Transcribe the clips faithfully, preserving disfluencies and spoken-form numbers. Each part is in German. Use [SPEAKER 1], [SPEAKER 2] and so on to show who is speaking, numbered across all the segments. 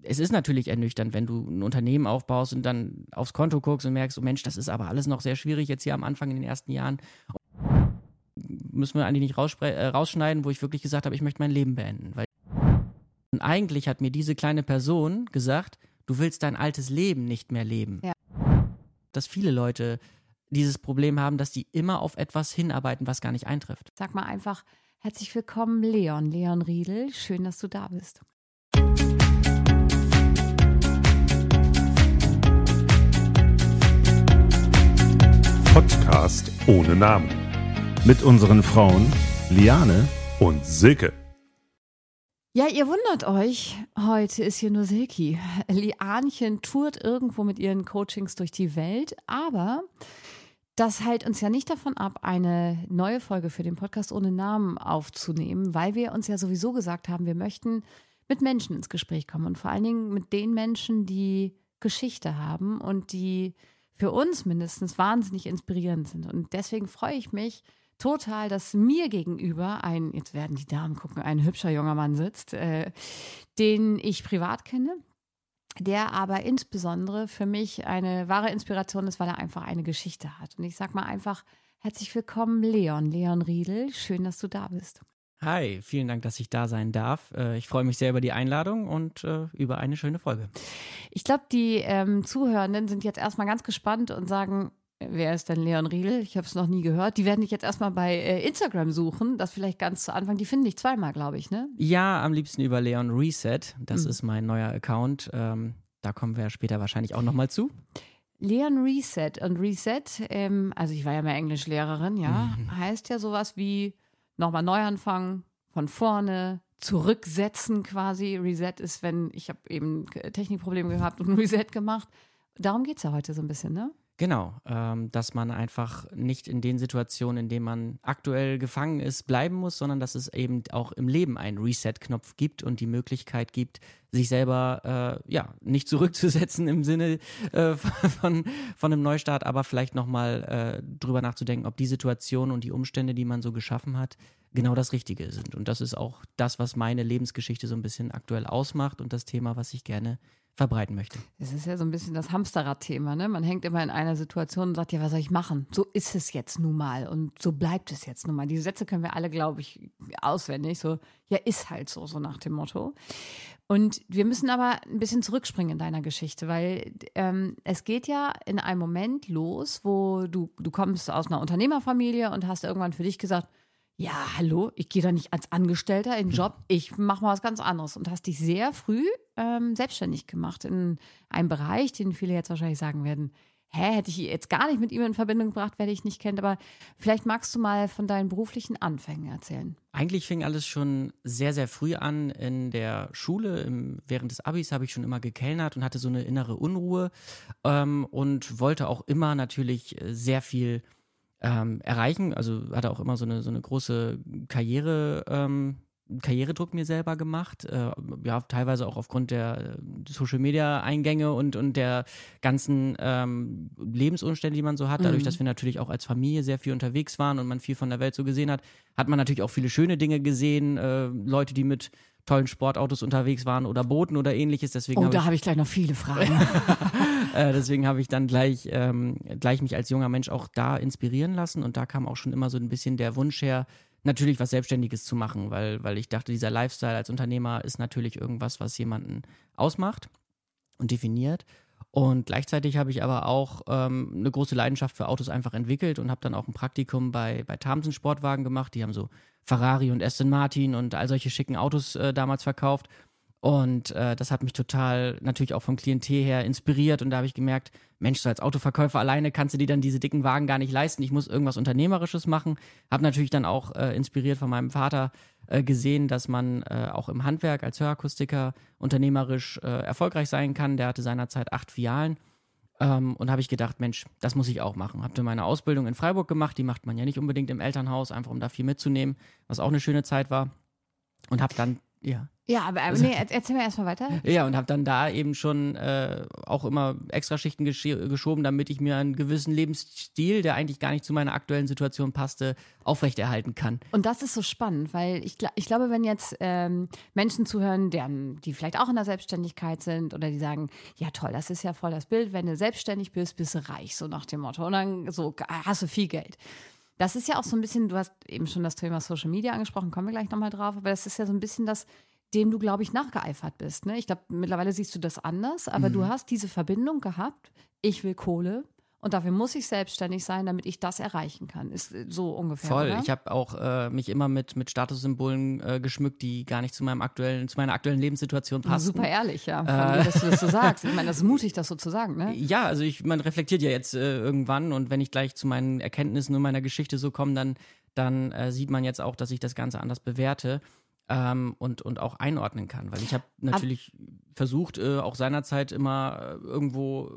[SPEAKER 1] es ist natürlich ernüchternd, wenn du ein Unternehmen aufbaust und dann aufs Konto guckst und merkst, oh Mensch, das ist aber alles noch sehr schwierig jetzt hier am Anfang in den ersten Jahren. Müssen wir eigentlich nicht rauspre- äh, rausschneiden, wo ich wirklich gesagt habe, ich möchte mein Leben beenden. Weil und eigentlich hat mir diese kleine Person gesagt, du willst dein altes Leben nicht mehr leben.
[SPEAKER 2] Ja.
[SPEAKER 1] Dass viele Leute dieses Problem haben, dass die immer auf etwas hinarbeiten, was gar nicht eintrifft.
[SPEAKER 2] Sag mal einfach, herzlich willkommen, Leon, Leon Riedl. Schön, dass du da bist.
[SPEAKER 3] Podcast ohne Namen. Mit unseren Frauen Liane und Silke.
[SPEAKER 2] Ja, ihr wundert euch, heute ist hier nur Silki. Lianchen tourt irgendwo mit ihren Coachings durch die Welt, aber das hält uns ja nicht davon ab, eine neue Folge für den Podcast ohne Namen aufzunehmen, weil wir uns ja sowieso gesagt haben, wir möchten mit Menschen ins Gespräch kommen und vor allen Dingen mit den Menschen, die Geschichte haben und die für uns mindestens wahnsinnig inspirierend sind. Und deswegen freue ich mich total, dass mir gegenüber ein, jetzt werden die Damen gucken, ein hübscher junger Mann sitzt, äh, den ich privat kenne, der aber insbesondere für mich eine wahre Inspiration ist, weil er einfach eine Geschichte hat. Und ich sag mal einfach, herzlich willkommen, Leon, Leon Riedl. Schön, dass du da bist.
[SPEAKER 1] Hi, vielen Dank, dass ich da sein darf. Ich freue mich sehr über die Einladung und äh, über eine schöne Folge.
[SPEAKER 2] Ich glaube, die ähm, Zuhörenden sind jetzt erstmal ganz gespannt und sagen, wer ist denn Leon Riedl? Ich habe es noch nie gehört. Die werden dich jetzt erstmal bei äh, Instagram suchen. Das vielleicht ganz zu Anfang. Die finden dich zweimal, glaube ich, ne?
[SPEAKER 1] Ja, am liebsten über Leon Reset. Das
[SPEAKER 2] Mhm.
[SPEAKER 1] ist mein neuer Account. Ähm, da kommen wir später wahrscheinlich auch nochmal zu.
[SPEAKER 2] Leon Reset. Und Reset, ähm, also ich war ja mal Englischlehrerin, ja,
[SPEAKER 1] Mhm.
[SPEAKER 2] heißt ja sowas wie nochmal neu anfangen, von vorne, zurücksetzen quasi. Reset ist, wenn, ich habe eben Technikprobleme gehabt und ein Reset gemacht. Darum geht es ja heute so ein bisschen, ne?
[SPEAKER 1] Genau, ähm, dass man einfach nicht in den Situationen, in denen man aktuell gefangen ist, bleiben muss, sondern dass es eben auch im Leben einen Reset-Knopf gibt und die Möglichkeit gibt, sich selber äh, ja nicht zurückzusetzen im Sinne äh, von, von einem Neustart, aber vielleicht nochmal äh, drüber nachzudenken, ob die Situation und die Umstände, die man so geschaffen hat, genau das Richtige sind. Und das ist auch das, was meine Lebensgeschichte so ein bisschen aktuell ausmacht und das Thema, was ich gerne verbreiten möchte.
[SPEAKER 2] Es ist ja so ein bisschen das Hamsterrad-Thema, ne? Man hängt immer in einer Situation und sagt, ja, was soll ich machen? So ist es jetzt nun mal und so bleibt es jetzt nun mal. Diese Sätze können wir alle, glaube ich, auswendig. So, ja, ist halt so, so nach dem Motto. Und wir müssen aber ein bisschen zurückspringen in deiner Geschichte, weil ähm, es geht ja in einem Moment los, wo du, du kommst aus einer Unternehmerfamilie und hast irgendwann für dich gesagt, ja, hallo, ich gehe da nicht als Angestellter in den Job, ich mache mal was ganz anderes und hast dich sehr früh ähm, selbstständig gemacht in einem Bereich, den viele jetzt wahrscheinlich sagen werden, hä, hätte ich jetzt gar nicht mit ihm in Verbindung gebracht, wer dich nicht kennt, aber vielleicht magst du mal von deinen beruflichen Anfängen erzählen.
[SPEAKER 1] Eigentlich fing alles schon sehr, sehr früh an in der Schule. Im, während des Abis habe ich schon immer gekellnert und hatte so eine innere Unruhe ähm, und wollte auch immer natürlich sehr viel Ähm, erreichen, also hatte auch immer so eine, so eine große Karriere, ähm, Karrieredruck mir selber gemacht, äh, ja, teilweise auch aufgrund der Social-Media-Eingänge und, und der ganzen ähm, Lebensumstände, die man so hat, dadurch,
[SPEAKER 2] Mhm.
[SPEAKER 1] dass wir natürlich auch als Familie sehr viel unterwegs waren und man viel von der Welt so gesehen hat, hat man natürlich auch viele schöne Dinge gesehen, äh, Leute, die mit tollen Sportautos unterwegs waren oder Booten oder ähnliches, deswegen
[SPEAKER 2] Oh,
[SPEAKER 1] habe
[SPEAKER 2] da
[SPEAKER 1] ich
[SPEAKER 2] habe ich gleich noch viele Fragen.
[SPEAKER 1] äh, deswegen habe ich dann gleich, ähm, gleich mich als junger Mensch auch da inspirieren lassen und da kam auch schon immer so ein bisschen der Wunsch her, natürlich was Selbstständiges zu machen, weil, weil ich dachte, dieser Lifestyle als Unternehmer ist natürlich irgendwas, was jemanden ausmacht und definiert. Und gleichzeitig habe ich aber auch ähm, eine große Leidenschaft für Autos einfach entwickelt und habe dann auch ein Praktikum bei, bei Thamsen Sportwagen gemacht. Die haben so Ferrari und Aston Martin und all solche schicken Autos äh, damals verkauft. Und äh, das hat mich total natürlich auch vom Klientel her inspiriert. Und da habe ich gemerkt, Mensch, so als Autoverkäufer alleine kannst du dir dann diese dicken Wagen gar nicht leisten. Ich muss irgendwas Unternehmerisches machen. Habe natürlich dann auch äh, inspiriert von meinem Vater äh, gesehen, dass man äh, auch im Handwerk als Hörakustiker unternehmerisch äh, erfolgreich sein kann. Der hatte seinerzeit acht Filialen. Ähm, und habe ich gedacht, Mensch, das muss ich auch machen. Habe dann meine Ausbildung in Freiburg gemacht. Die macht man ja nicht unbedingt im Elternhaus, einfach um da viel mitzunehmen, was auch eine schöne Zeit war. Und habe dann, ja...
[SPEAKER 2] Ja, aber, aber nee, erzähl mir erstmal weiter.
[SPEAKER 1] Ja, und habe dann da eben schon äh, auch immer Extraschichten gesch- geschoben, damit ich mir einen gewissen Lebensstil, der eigentlich gar nicht zu meiner aktuellen Situation passte, aufrechterhalten kann.
[SPEAKER 2] Und das ist so spannend, weil ich, ich glaube, wenn jetzt ähm, Menschen zuhören, deren, die vielleicht auch in der Selbstständigkeit sind oder die sagen, ja toll, das ist ja voll das Bild, wenn du selbstständig bist, bist du reich, so nach dem Motto. Und dann so hast du viel Geld. Das ist ja auch so ein bisschen, du hast eben schon das Thema Social Media angesprochen, kommen wir gleich nochmal drauf, aber das ist ja so ein bisschen das, dem du, glaube ich, nachgeeifert bist. Ne? Ich glaube, mittlerweile siehst du das anders, aber mhm. du hast diese Verbindung gehabt, ich will Kohle und dafür muss ich selbstständig sein, damit ich das erreichen kann. Ist so ungefähr,
[SPEAKER 1] Voll.
[SPEAKER 2] Oder?
[SPEAKER 1] Ich habe auch äh, mich immer mit, mit Statussymbolen äh, geschmückt, die gar nicht zu meinem aktuellen, zu meiner aktuellen Lebenssituation passen.
[SPEAKER 2] Super ehrlich, ja, von äh, dir, dass du das so sagst. Ich meine, das ist mutig, das so zu sagen, ne?
[SPEAKER 1] Ja, also ich, man reflektiert ja jetzt äh, irgendwann und wenn ich gleich zu meinen Erkenntnissen und meiner Geschichte so komme, dann, dann äh, sieht man jetzt auch, dass ich das Ganze anders bewerte. Ähm, und, und auch einordnen kann, weil ich habe natürlich Ab- versucht, äh, auch seinerzeit immer äh, irgendwo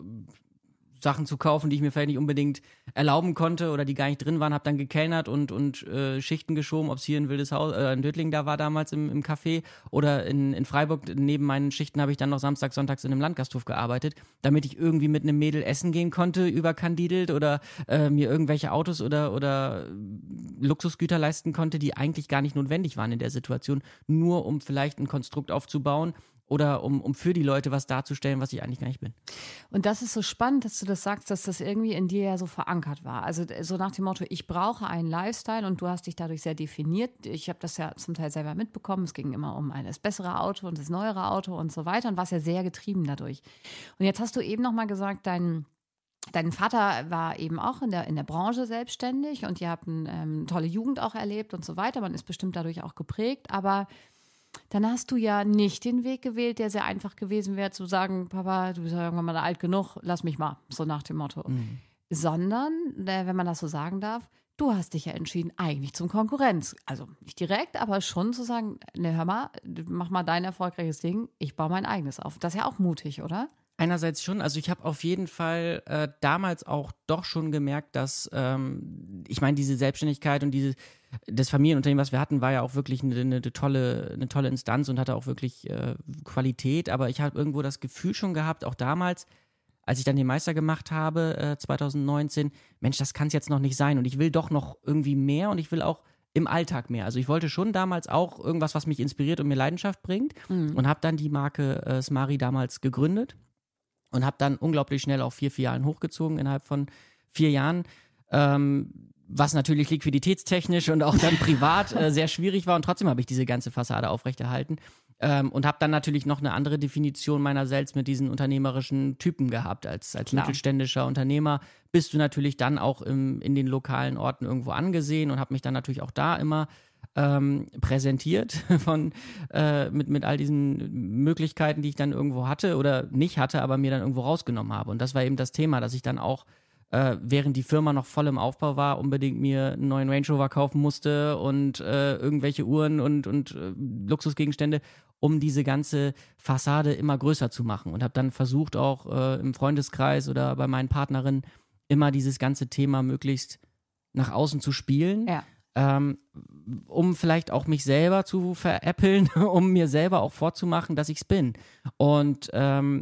[SPEAKER 1] Sachen zu kaufen, die ich mir vielleicht nicht unbedingt erlauben konnte oder die gar nicht drin waren, habe dann gekellnert und, und äh, Schichten geschoben, ob es hier in Wildeshaus, äh, in Dötling da war damals im, im Café oder in, in Freiburg. Neben meinen Schichten habe ich dann noch samstags, sonntags in einem Landgasthof gearbeitet, damit ich irgendwie mit einem Mädel essen gehen konnte, überkandidelt oder äh, mir irgendwelche Autos oder, oder Luxusgüter leisten konnte, die eigentlich gar nicht notwendig waren in der Situation, nur um vielleicht ein Konstrukt aufzubauen, oder um, um für die Leute was darzustellen, was ich eigentlich gar nicht bin.
[SPEAKER 2] Und das ist so spannend, dass du das sagst, dass das irgendwie in dir ja so verankert war. Also so nach dem Motto, ich brauche einen Lifestyle und du hast dich dadurch sehr definiert. Ich habe das ja zum Teil selber mitbekommen. Es ging immer um das bessere Auto und das neuere Auto und so weiter und warst ja sehr getrieben dadurch. Und jetzt hast du eben nochmal gesagt, dein Dein Vater war eben auch in der, in der Branche selbstständig und ihr habt eine ähm, tolle Jugend auch erlebt und so weiter. Man ist bestimmt dadurch auch geprägt, aber dann hast du ja nicht den Weg gewählt, der sehr einfach gewesen wäre, zu sagen, Papa, du bist ja irgendwann mal alt genug, lass mich mal, so nach dem Motto. Mhm. Sondern, wenn man das so sagen darf, du hast dich ja entschieden, eigentlich zum Konkurrenz. Also nicht direkt, aber schon zu sagen, ne, hör mal, mach mal dein erfolgreiches Ding, ich baue mein eigenes auf. Das ist ja auch mutig, oder?
[SPEAKER 1] Einerseits schon, also ich habe auf jeden Fall äh, damals auch doch schon gemerkt, dass, ähm, ich meine, diese Selbstständigkeit und diese, das Familienunternehmen, was wir hatten, war ja auch wirklich eine, eine, tolle, eine tolle Instanz und hatte auch wirklich äh, Qualität, aber ich habe irgendwo das Gefühl schon gehabt, auch damals, als ich dann den Meister gemacht habe, äh, zwanzig neunzehn, Mensch, das kann es jetzt noch nicht sein und ich will doch noch irgendwie mehr und ich will auch im Alltag mehr. Also ich wollte schon damals auch irgendwas, was mich inspiriert und mir Leidenschaft bringt mhm. und habe dann die Marke äh, Smari damals gegründet. Und habe dann unglaublich schnell auf vier Filialen hochgezogen innerhalb von vier Jahren, ähm, was natürlich liquiditätstechnisch und auch dann privat äh, sehr schwierig war. Und trotzdem habe ich diese ganze Fassade aufrechterhalten ähm, und habe dann natürlich noch eine andere Definition meiner selbst mit diesen unternehmerischen Typen gehabt. Als, als mittelständischer Unternehmer bist du natürlich dann auch im, in den lokalen Orten irgendwo angesehen und habe mich dann natürlich auch da immer Ähm, präsentiert von äh, mit, mit all diesen Möglichkeiten, die ich dann irgendwo hatte oder nicht hatte, aber mir dann irgendwo rausgenommen habe. Und das war eben das Thema, dass ich dann auch, äh, während die Firma noch voll im Aufbau war, unbedingt mir einen neuen Range Rover kaufen musste und äh, irgendwelche Uhren und, und äh, Luxusgegenstände, um diese ganze Fassade immer größer zu machen. Und habe dann versucht, auch äh, im Freundeskreis oder bei meinen Partnerinnen immer dieses ganze Thema möglichst nach außen zu spielen.
[SPEAKER 2] Ja.
[SPEAKER 1] Ähm, um vielleicht auch mich selber zu veräppeln, um mir selber auch vorzumachen, dass ich es bin. Und ähm,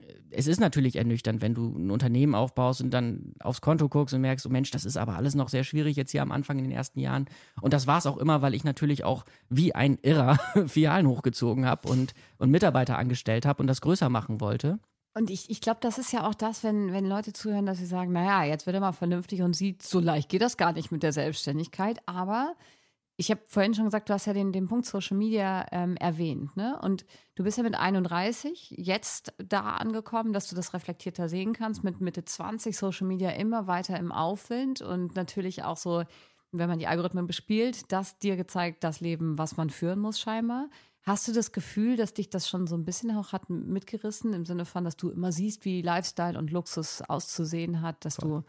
[SPEAKER 1] es ist natürlich ernüchternd, wenn du ein Unternehmen aufbaust und dann aufs Konto guckst und merkst, oh Mensch, das ist aber alles noch sehr schwierig jetzt hier am Anfang in den ersten Jahren. Und das war es auch immer, weil ich natürlich auch wie ein Irrer Filialen hochgezogen habe und, und Mitarbeiter angestellt habe und das größer machen wollte.
[SPEAKER 2] Und ich, ich glaube, das ist ja auch das, wenn, wenn Leute zuhören, dass sie sagen, naja, jetzt wird er mal vernünftig und sieht, so leicht geht das gar nicht mit der Selbstständigkeit. Aber ich habe vorhin schon gesagt, du hast ja den, den Punkt Social Media ähm, erwähnt, ne? Und du bist ja mit einunddreißig jetzt da angekommen, dass du das reflektierter sehen kannst, mit Mitte zwanzig Social Media immer weiter im Aufwind und natürlich auch so, wenn man die Algorithmen bespielt, das dir gezeigt, das Leben, was man führen muss scheinbar. Hast du das Gefühl, dass dich das schon so ein bisschen auch hat mitgerissen, im Sinne von, dass du immer siehst, wie Lifestyle und Luxus auszusehen hat, dass du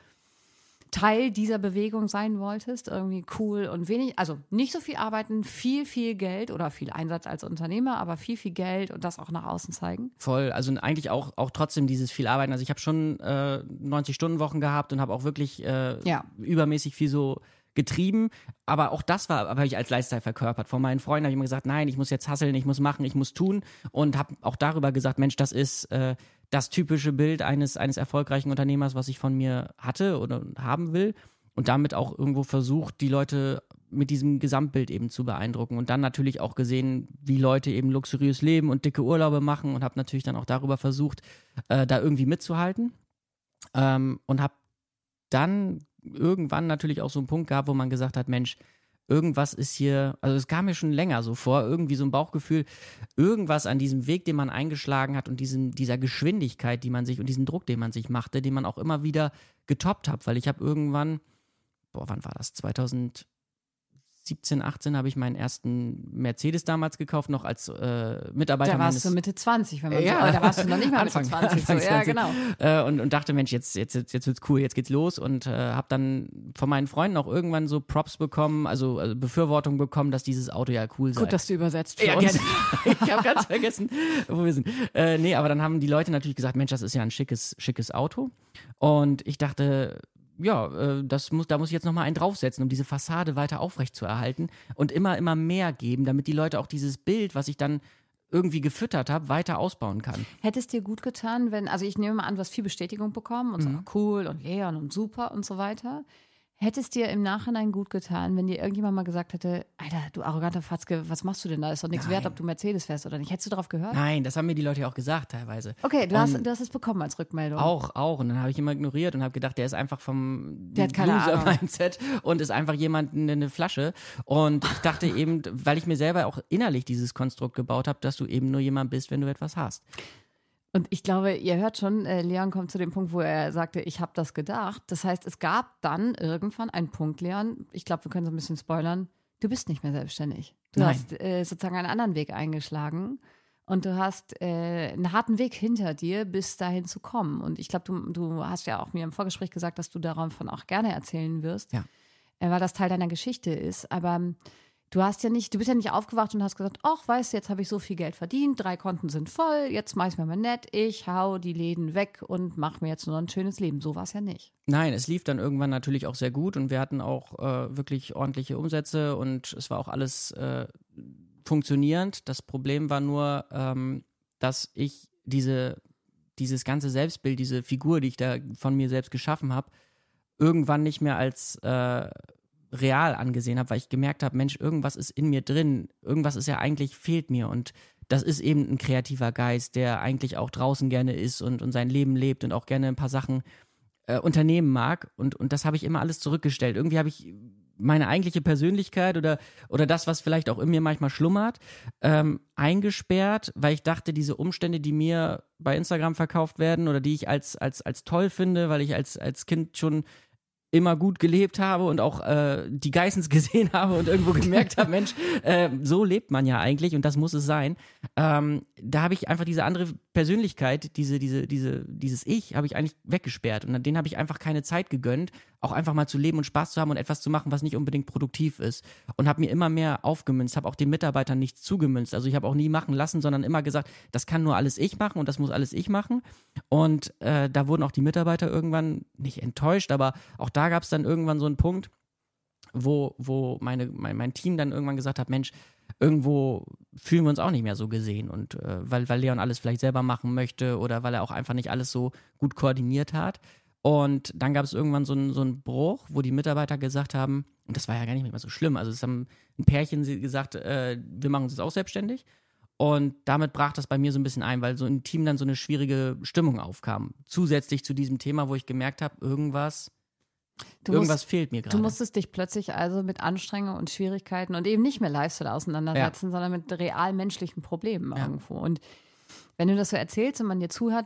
[SPEAKER 2] Teil dieser Bewegung sein wolltest, irgendwie cool und wenig, also nicht so viel arbeiten, viel, viel Geld oder viel Einsatz als Unternehmer, aber viel, viel Geld und das auch nach außen zeigen?
[SPEAKER 1] Voll, also eigentlich auch, auch trotzdem dieses viel Arbeiten. Also ich habe schon äh, neunzig Stunden Wochen gehabt und habe auch wirklich äh,
[SPEAKER 2] ja.
[SPEAKER 1] übermäßig viel so getrieben, aber auch das war, habe ich als Lifestyle verkörpert. Von meinen Freunden habe ich immer gesagt, nein, ich muss jetzt hustlen, ich muss machen, ich muss tun und habe auch darüber gesagt, Mensch, das ist äh, das typische Bild eines, eines erfolgreichen Unternehmers, was ich von mir hatte oder haben will und damit auch irgendwo versucht, die Leute mit diesem Gesamtbild eben zu beeindrucken und dann natürlich auch gesehen, wie Leute eben luxuriös leben und dicke Urlaube machen und habe natürlich dann auch darüber versucht, äh, da irgendwie mitzuhalten ähm, und habe dann irgendwann natürlich auch so einen Punkt gehabt, wo man gesagt hat, Mensch, irgendwas ist hier, also es kam mir schon länger so vor, irgendwie so ein Bauchgefühl, irgendwas an diesem Weg, den man eingeschlagen hat und diesem, dieser Geschwindigkeit, die man sich und diesen Druck, den man sich machte, den man auch immer wieder getoppt hat, weil ich habe irgendwann, boah, wann war das? zweitausendsiebzehn, achtzehn habe ich meinen ersten Mercedes damals gekauft, noch als äh, Mitarbeiter
[SPEAKER 2] Da warst
[SPEAKER 1] meines...
[SPEAKER 2] du Mitte zwanzig, wenn man
[SPEAKER 1] Ja.
[SPEAKER 2] so, aber da warst du noch nicht mal
[SPEAKER 1] Anfang,
[SPEAKER 2] Mitte zwanzig. So.
[SPEAKER 1] Anfang
[SPEAKER 2] Ja,
[SPEAKER 1] zwanzig.
[SPEAKER 2] genau.
[SPEAKER 1] Äh, und, und dachte, Mensch, jetzt, jetzt, jetzt, jetzt wird's cool, jetzt geht's los und äh, habe dann von meinen Freunden auch irgendwann so Props bekommen, also, also Befürwortung bekommen, dass dieses Auto ja cool sei.
[SPEAKER 2] Gut, dass du übersetzt für
[SPEAKER 1] Ja,
[SPEAKER 2] uns.
[SPEAKER 1] gerne. Ich habe ganz vergessen, wo wir sind. Äh, nee, aber dann haben die Leute natürlich gesagt, Mensch, das ist ja ein schickes, schickes Auto. Und ich dachte, ja, äh, das muss, da muss ich jetzt nochmal einen draufsetzen, um diese Fassade weiter aufrecht zu erhalten und immer, immer mehr geben, damit die Leute auch dieses Bild, was ich dann irgendwie gefüttert habe, weiter ausbauen kann.
[SPEAKER 2] Hätte es dir gut getan, wenn, also ich nehme mal an, du hast viel Bestätigung bekommen und so,
[SPEAKER 1] Mhm.
[SPEAKER 2] cool und Leon und super und so weiter. Hätte es dir im Nachhinein gut getan, wenn dir irgendjemand mal gesagt hätte, Alter, du arroganter Fatzke, was machst du denn da? Ist doch nichts
[SPEAKER 1] Nein.
[SPEAKER 2] wert, ob du Mercedes fährst oder nicht. Hättest du darauf gehört?
[SPEAKER 1] Nein, das haben mir die Leute ja auch gesagt teilweise.
[SPEAKER 2] Okay, du hast,
[SPEAKER 1] Und
[SPEAKER 2] du hast es bekommen als Rückmeldung.
[SPEAKER 1] Auch, auch. Und dann habe ich immer ignoriert und habe gedacht, der ist einfach vom
[SPEAKER 2] Der hat keine Ahnung.
[SPEAKER 1] Loser-Mindset und ist einfach jemand in eine Flasche. Und ich dachte eben, weil ich mir selber auch innerlich dieses Konstrukt gebaut habe, dass du eben nur jemand bist, wenn du etwas hast.
[SPEAKER 2] Und ich glaube, ihr hört schon, äh, Leon kommt zu dem Punkt, wo er sagte, ich habe das gedacht. Das heißt, es gab dann irgendwann einen Punkt, Leon, ich glaube, wir können so ein bisschen spoilern, du bist nicht mehr selbstständig. Du
[SPEAKER 1] Nein.
[SPEAKER 2] hast äh, sozusagen einen anderen Weg eingeschlagen und du hast äh, einen harten Weg hinter dir, bis dahin zu kommen. Und ich glaube, du, du hast ja auch mir im Vorgespräch gesagt, dass du davon auch gerne erzählen wirst,
[SPEAKER 1] Ja.
[SPEAKER 2] äh, weil das Teil deiner Geschichte ist. Aber ähm, du hast ja nicht, du bist ja nicht aufgewacht und hast gesagt, ach, weißt du, jetzt habe ich so viel Geld verdient, drei Konten sind voll, jetzt mach ich's mir mal nett, ich hau die Läden weg und mach mir jetzt nur noch ein schönes Leben. So war es ja nicht.
[SPEAKER 1] Nein, es lief dann irgendwann natürlich auch sehr gut und wir hatten auch äh, wirklich ordentliche Umsätze und es war auch alles äh, funktionierend. Das Problem war nur, ähm, dass ich diese, dieses ganze Selbstbild, diese Figur, die ich da von mir selbst geschaffen habe, irgendwann nicht mehr als äh, real angesehen habe, weil ich gemerkt habe, Mensch, irgendwas ist in mir drin, irgendwas ist ja eigentlich, fehlt mir und das ist eben ein kreativer Geist, der eigentlich auch draußen gerne ist und, und sein Leben lebt und auch gerne ein paar Sachen äh, unternehmen mag und, und das habe ich immer alles zurückgestellt. Irgendwie habe ich meine eigentliche Persönlichkeit oder, oder das, was vielleicht auch in mir manchmal schlummert, ähm, eingesperrt, weil ich dachte, diese Umstände, die mir bei Instagram verkauft werden oder die ich als, als, als toll finde, weil ich als, als Kind schon immer gut gelebt habe und auch äh, die Geissens gesehen habe und irgendwo gemerkt habe, Mensch, äh, so lebt man ja eigentlich und das muss es sein. Ähm, da habe ich einfach diese andere Persönlichkeit, diese, diese, diese, dieses Ich, habe ich eigentlich weggesperrt und denen habe ich einfach keine Zeit gegönnt, auch einfach mal zu leben und Spaß zu haben und etwas zu machen, was nicht unbedingt produktiv ist. Und habe mir immer mehr aufgemünzt, habe auch den Mitarbeitern nichts zugemünzt. Also ich habe auch nie machen lassen, sondern immer gesagt, das kann nur alles ich machen und das muss alles ich machen. Und äh, da wurden auch die Mitarbeiter irgendwann nicht enttäuscht, aber auch da gab es dann irgendwann so einen Punkt, wo, wo meine, mein, mein Team dann irgendwann gesagt hat, Mensch, irgendwo fühlen wir uns auch nicht mehr so gesehen und äh, weil, weil Leon alles vielleicht selber machen möchte oder weil er auch einfach nicht alles so gut koordiniert hat. Und dann gab es irgendwann so einen, so einen Bruch, wo die Mitarbeiter gesagt haben, und das war ja gar nicht mehr so schlimm, also es haben ein Pärchen gesagt, äh, wir machen uns jetzt auch selbstständig. Und damit brach das bei mir so ein bisschen ein, weil so im Team dann so eine schwierige Stimmung aufkam. Zusätzlich zu diesem Thema, wo ich gemerkt habe, irgendwas,
[SPEAKER 2] Du
[SPEAKER 1] irgendwas
[SPEAKER 2] musst,
[SPEAKER 1] fehlt mir gerade.
[SPEAKER 2] Du musstest dich plötzlich also mit Anstrengungen und Schwierigkeiten und eben nicht mehr Lifestyle auseinandersetzen, sondern mit real menschlichen Problemen
[SPEAKER 1] Ja.
[SPEAKER 2] irgendwo. Und wenn du das so erzählst und man dir zuhört,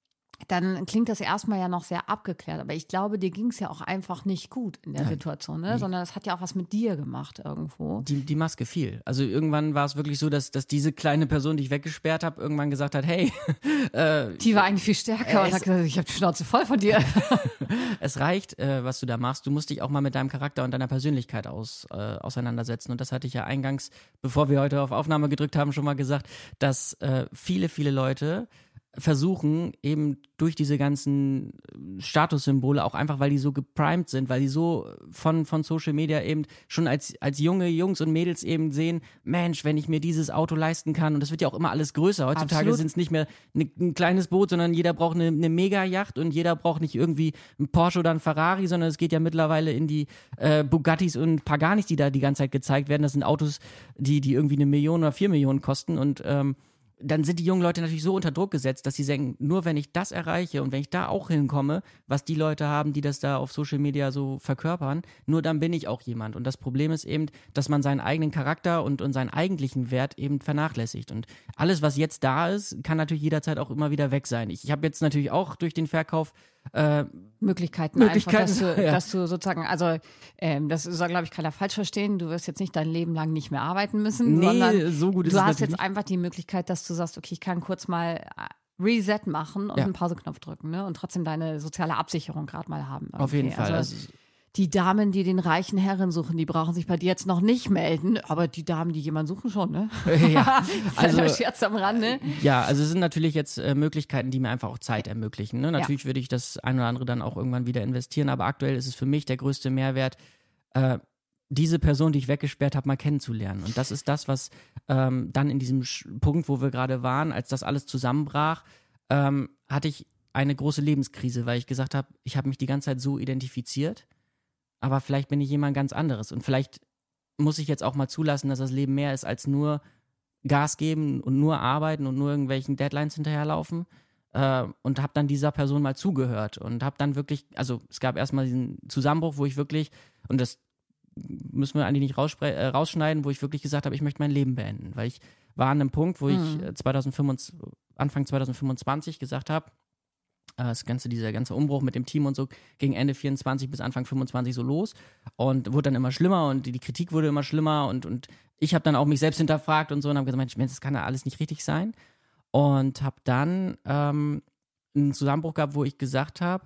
[SPEAKER 2] dann klingt das erstmal ja noch sehr abgeklärt. Aber ich glaube, dir ging es ja auch einfach nicht gut in der
[SPEAKER 1] Nein.
[SPEAKER 2] Situation, ne? Sondern es hat ja auch was mit dir gemacht irgendwo.
[SPEAKER 1] Die, die Maske fiel. Also irgendwann war es wirklich so, dass, dass diese kleine Person, die ich weggesperrt habe, irgendwann gesagt hat, hey, äh,
[SPEAKER 2] Die war eigentlich viel stärker
[SPEAKER 1] Äh,
[SPEAKER 2] und hat gesagt, ich habe die Schnauze voll von dir.
[SPEAKER 1] es reicht, äh, was du da machst. Du musst dich auch mal mit deinem Charakter und deiner Persönlichkeit aus, äh, auseinandersetzen. Und das hatte ich ja eingangs, bevor wir heute auf Aufnahme gedrückt haben, schon mal gesagt, dass äh, viele, viele Leute versuchen, eben durch diese ganzen Statussymbole, auch einfach, weil die so geprimed sind, weil die so von, von Social Media eben schon als, als junge Jungs und Mädels eben sehen, Mensch, wenn ich mir dieses Auto leisten kann, und das wird ja auch immer alles größer. Heutzutage sind es nicht mehr ne, ein kleines Boot, sondern jeder braucht eine, eine Mega-Yacht und jeder braucht nicht irgendwie ein Porsche oder ein Ferrari, sondern es geht ja mittlerweile in die äh, Bugattis und Paganis, die da die ganze Zeit gezeigt werden. Das sind Autos, die, die irgendwie eine Million oder vier Millionen kosten, und ähm, dann sind die jungen Leute natürlich so unter Druck gesetzt, dass sie denken, nur wenn ich das erreiche und wenn ich da auch hinkomme, was die Leute haben, die das da auf Social Media so verkörpern, nur dann bin ich auch jemand. Und das Problem ist eben, dass man seinen eigenen Charakter und, und seinen eigentlichen Wert eben vernachlässigt. Und alles, was jetzt da ist, kann natürlich jederzeit auch immer wieder weg sein. Ich, ich habe jetzt natürlich auch durch den Verkauf äh,
[SPEAKER 2] Möglichkeiten,
[SPEAKER 1] Möglichkeiten
[SPEAKER 2] einfach, dass du,
[SPEAKER 1] ja.
[SPEAKER 2] dass du sozusagen, also ähm, das soll, glaube ich, keiner falsch verstehen, du wirst jetzt nicht dein Leben lang nicht mehr arbeiten müssen,
[SPEAKER 1] Nee,
[SPEAKER 2] sondern
[SPEAKER 1] so gut ist
[SPEAKER 2] du
[SPEAKER 1] es
[SPEAKER 2] hast
[SPEAKER 1] natürlich
[SPEAKER 2] jetzt einfach die Möglichkeit, dass du sagst, okay, ich kann kurz mal Reset machen und
[SPEAKER 1] Ja.
[SPEAKER 2] einen Pauseknopf drücken, ne? Und trotzdem deine soziale Absicherung gerade mal haben. irgendwie.
[SPEAKER 1] auf jeden Fall.
[SPEAKER 2] Also,
[SPEAKER 1] Also,
[SPEAKER 2] die Damen, die den reichen Herren suchen, die brauchen sich bei dir jetzt noch nicht melden, aber die Damen, die jemanden suchen, schon, ne?
[SPEAKER 1] ja,
[SPEAKER 2] Also
[SPEAKER 1] also
[SPEAKER 2] Scherz am Rande.
[SPEAKER 1] Ja, also es sind natürlich jetzt äh, Möglichkeiten, die mir einfach auch Zeit ermöglichen. Ne? Natürlich würde ich das ein oder andere dann auch irgendwann wieder investieren, aber aktuell ist es für mich der größte Mehrwert, äh, diese Person, die ich weggesperrt habe, mal kennenzulernen. Und das ist das, was ähm, dann in diesem Sch- Punkt, wo wir gerade waren, als das alles zusammenbrach, ähm, hatte ich eine große Lebenskrise, weil ich gesagt habe, ich habe mich die ganze Zeit so identifiziert, aber vielleicht bin ich jemand ganz anderes. Und vielleicht muss ich jetzt auch mal zulassen, dass das Leben mehr ist als nur Gas geben und nur arbeiten und nur irgendwelchen Deadlines hinterherlaufen. Äh, und habe dann dieser Person mal zugehört und habe dann wirklich, also es gab erstmal diesen Zusammenbruch, wo ich wirklich, und das müssen wir eigentlich nicht rausspre- äh, rausschneiden, wo ich wirklich gesagt habe, ich möchte mein Leben beenden. Weil ich war an einem Punkt, wo ich äh, zweitausendfünfundzwanzig, Anfang zweitausendfünfundzwanzig gesagt habe, äh, das ganze, dieser ganze Umbruch mit dem Team und so ging Ende vierundzwanzig bis Anfang fünfundzwanzig so los und wurde dann immer schlimmer und die, die Kritik wurde immer schlimmer und, und ich habe dann auch mich selbst hinterfragt und so und habe gesagt, Mensch, Mensch, das kann ja alles nicht richtig sein. Und habe dann ähm, einen Zusammenbruch gehabt, wo ich gesagt habe,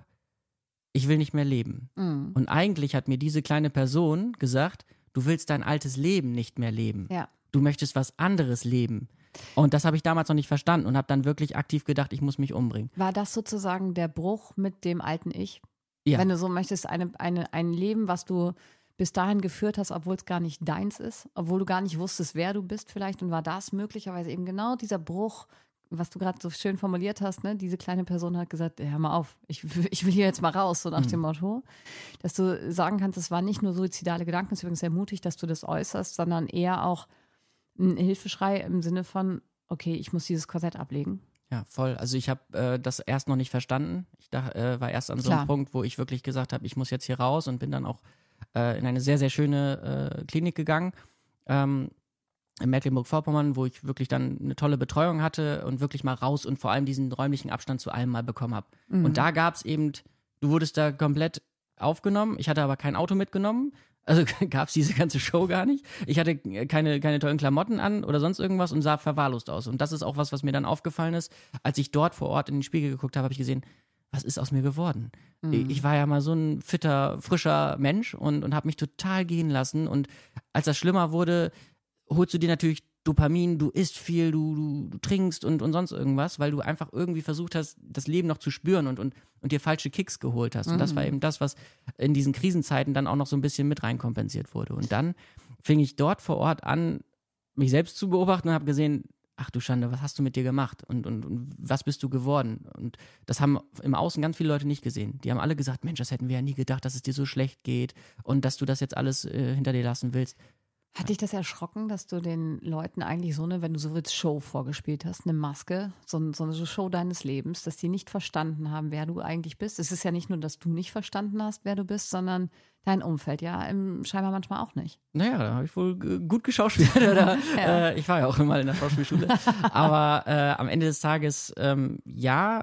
[SPEAKER 1] ich will nicht mehr leben.
[SPEAKER 2] Mhm.
[SPEAKER 1] Und eigentlich hat mir diese kleine Person gesagt, du willst dein altes Leben nicht mehr leben.
[SPEAKER 2] Ja.
[SPEAKER 1] Du möchtest was anderes leben. Und das habe ich damals noch nicht verstanden und habe dann wirklich aktiv gedacht, ich muss mich umbringen.
[SPEAKER 2] War das sozusagen der Bruch mit dem alten Ich?
[SPEAKER 1] Ja.
[SPEAKER 2] Wenn du so möchtest, eine, eine, ein Leben, was du bis dahin geführt hast, obwohl es gar nicht deins ist, obwohl du gar nicht wusstest, wer du bist vielleicht, und war das möglicherweise eben genau dieser Bruch, was du gerade so schön formuliert hast, ne? Diese kleine Person hat gesagt, hör mal auf, ich, ich will hier jetzt mal raus, so nach
[SPEAKER 1] Mhm.
[SPEAKER 2] dem Motto, dass du sagen kannst, es waren nicht nur suizidale Gedanken, es ist übrigens sehr mutig, dass du das äußerst, sondern eher auch ein Hilfeschrei im Sinne von, okay, ich muss dieses Korsett ablegen.
[SPEAKER 1] Ja, voll. Also ich habe äh, das erst noch nicht verstanden. Ich dach, äh, war erst an so einem
[SPEAKER 2] Klar.
[SPEAKER 1] Punkt, wo ich wirklich gesagt habe, ich muss jetzt hier raus und bin dann auch äh, in eine sehr, sehr schöne äh, Klinik gegangen. Ähm, in Mecklenburg-Vorpommern, wo ich wirklich dann eine tolle Betreuung hatte und wirklich mal raus und vor allem diesen räumlichen Abstand zu allem mal bekommen habe.
[SPEAKER 2] Mhm.
[SPEAKER 1] Und da gab es eben, du wurdest da komplett aufgenommen, ich hatte aber kein Auto mitgenommen, also gab es diese ganze Show gar nicht. Ich hatte keine, keine tollen Klamotten an oder sonst irgendwas und sah verwahrlost aus. Und das ist auch was, was mir dann aufgefallen ist, als ich dort vor Ort in den Spiegel geguckt habe, habe ich gesehen, was ist aus mir geworden?
[SPEAKER 2] Mhm.
[SPEAKER 1] Ich war ja mal so ein fitter, frischer Mensch und, und habe mich total gehen lassen. Und als das schlimmer wurde, holst du dir natürlich Dopamin, du isst viel, du, du, du trinkst und, und sonst irgendwas, weil du einfach irgendwie versucht hast, das Leben noch zu spüren und, und, und dir falsche Kicks geholt hast. Und das war eben das, was in diesen Krisenzeiten dann auch noch so ein bisschen mit reinkompensiert wurde. Und dann fing ich dort vor Ort an, mich selbst zu beobachten und habe gesehen, ach du Schande, was hast du mit dir gemacht und, und, und was bist du geworden? Und das haben im Außen ganz viele Leute nicht gesehen. Die haben alle gesagt, Mensch, das hätten wir ja nie gedacht, dass es dir so schlecht geht und dass du das jetzt alles äh, hinter dir lassen willst.
[SPEAKER 2] Hat dich das erschrocken, dass du den Leuten eigentlich so eine, wenn du so willst, Show vorgespielt hast, eine Maske, so, so eine Show deines Lebens, dass die nicht verstanden haben, wer du eigentlich bist? Es ist ja nicht nur, dass du nicht verstanden hast, wer du bist, sondern dein Umfeld ja im, scheinbar manchmal auch nicht.
[SPEAKER 1] Naja, da habe ich wohl g- gut geschauspielt. Oder,
[SPEAKER 2] Ja.
[SPEAKER 1] äh, ich war ja auch mal in der Schauspielschule. Aber äh, am Ende des Tages, ähm, ja,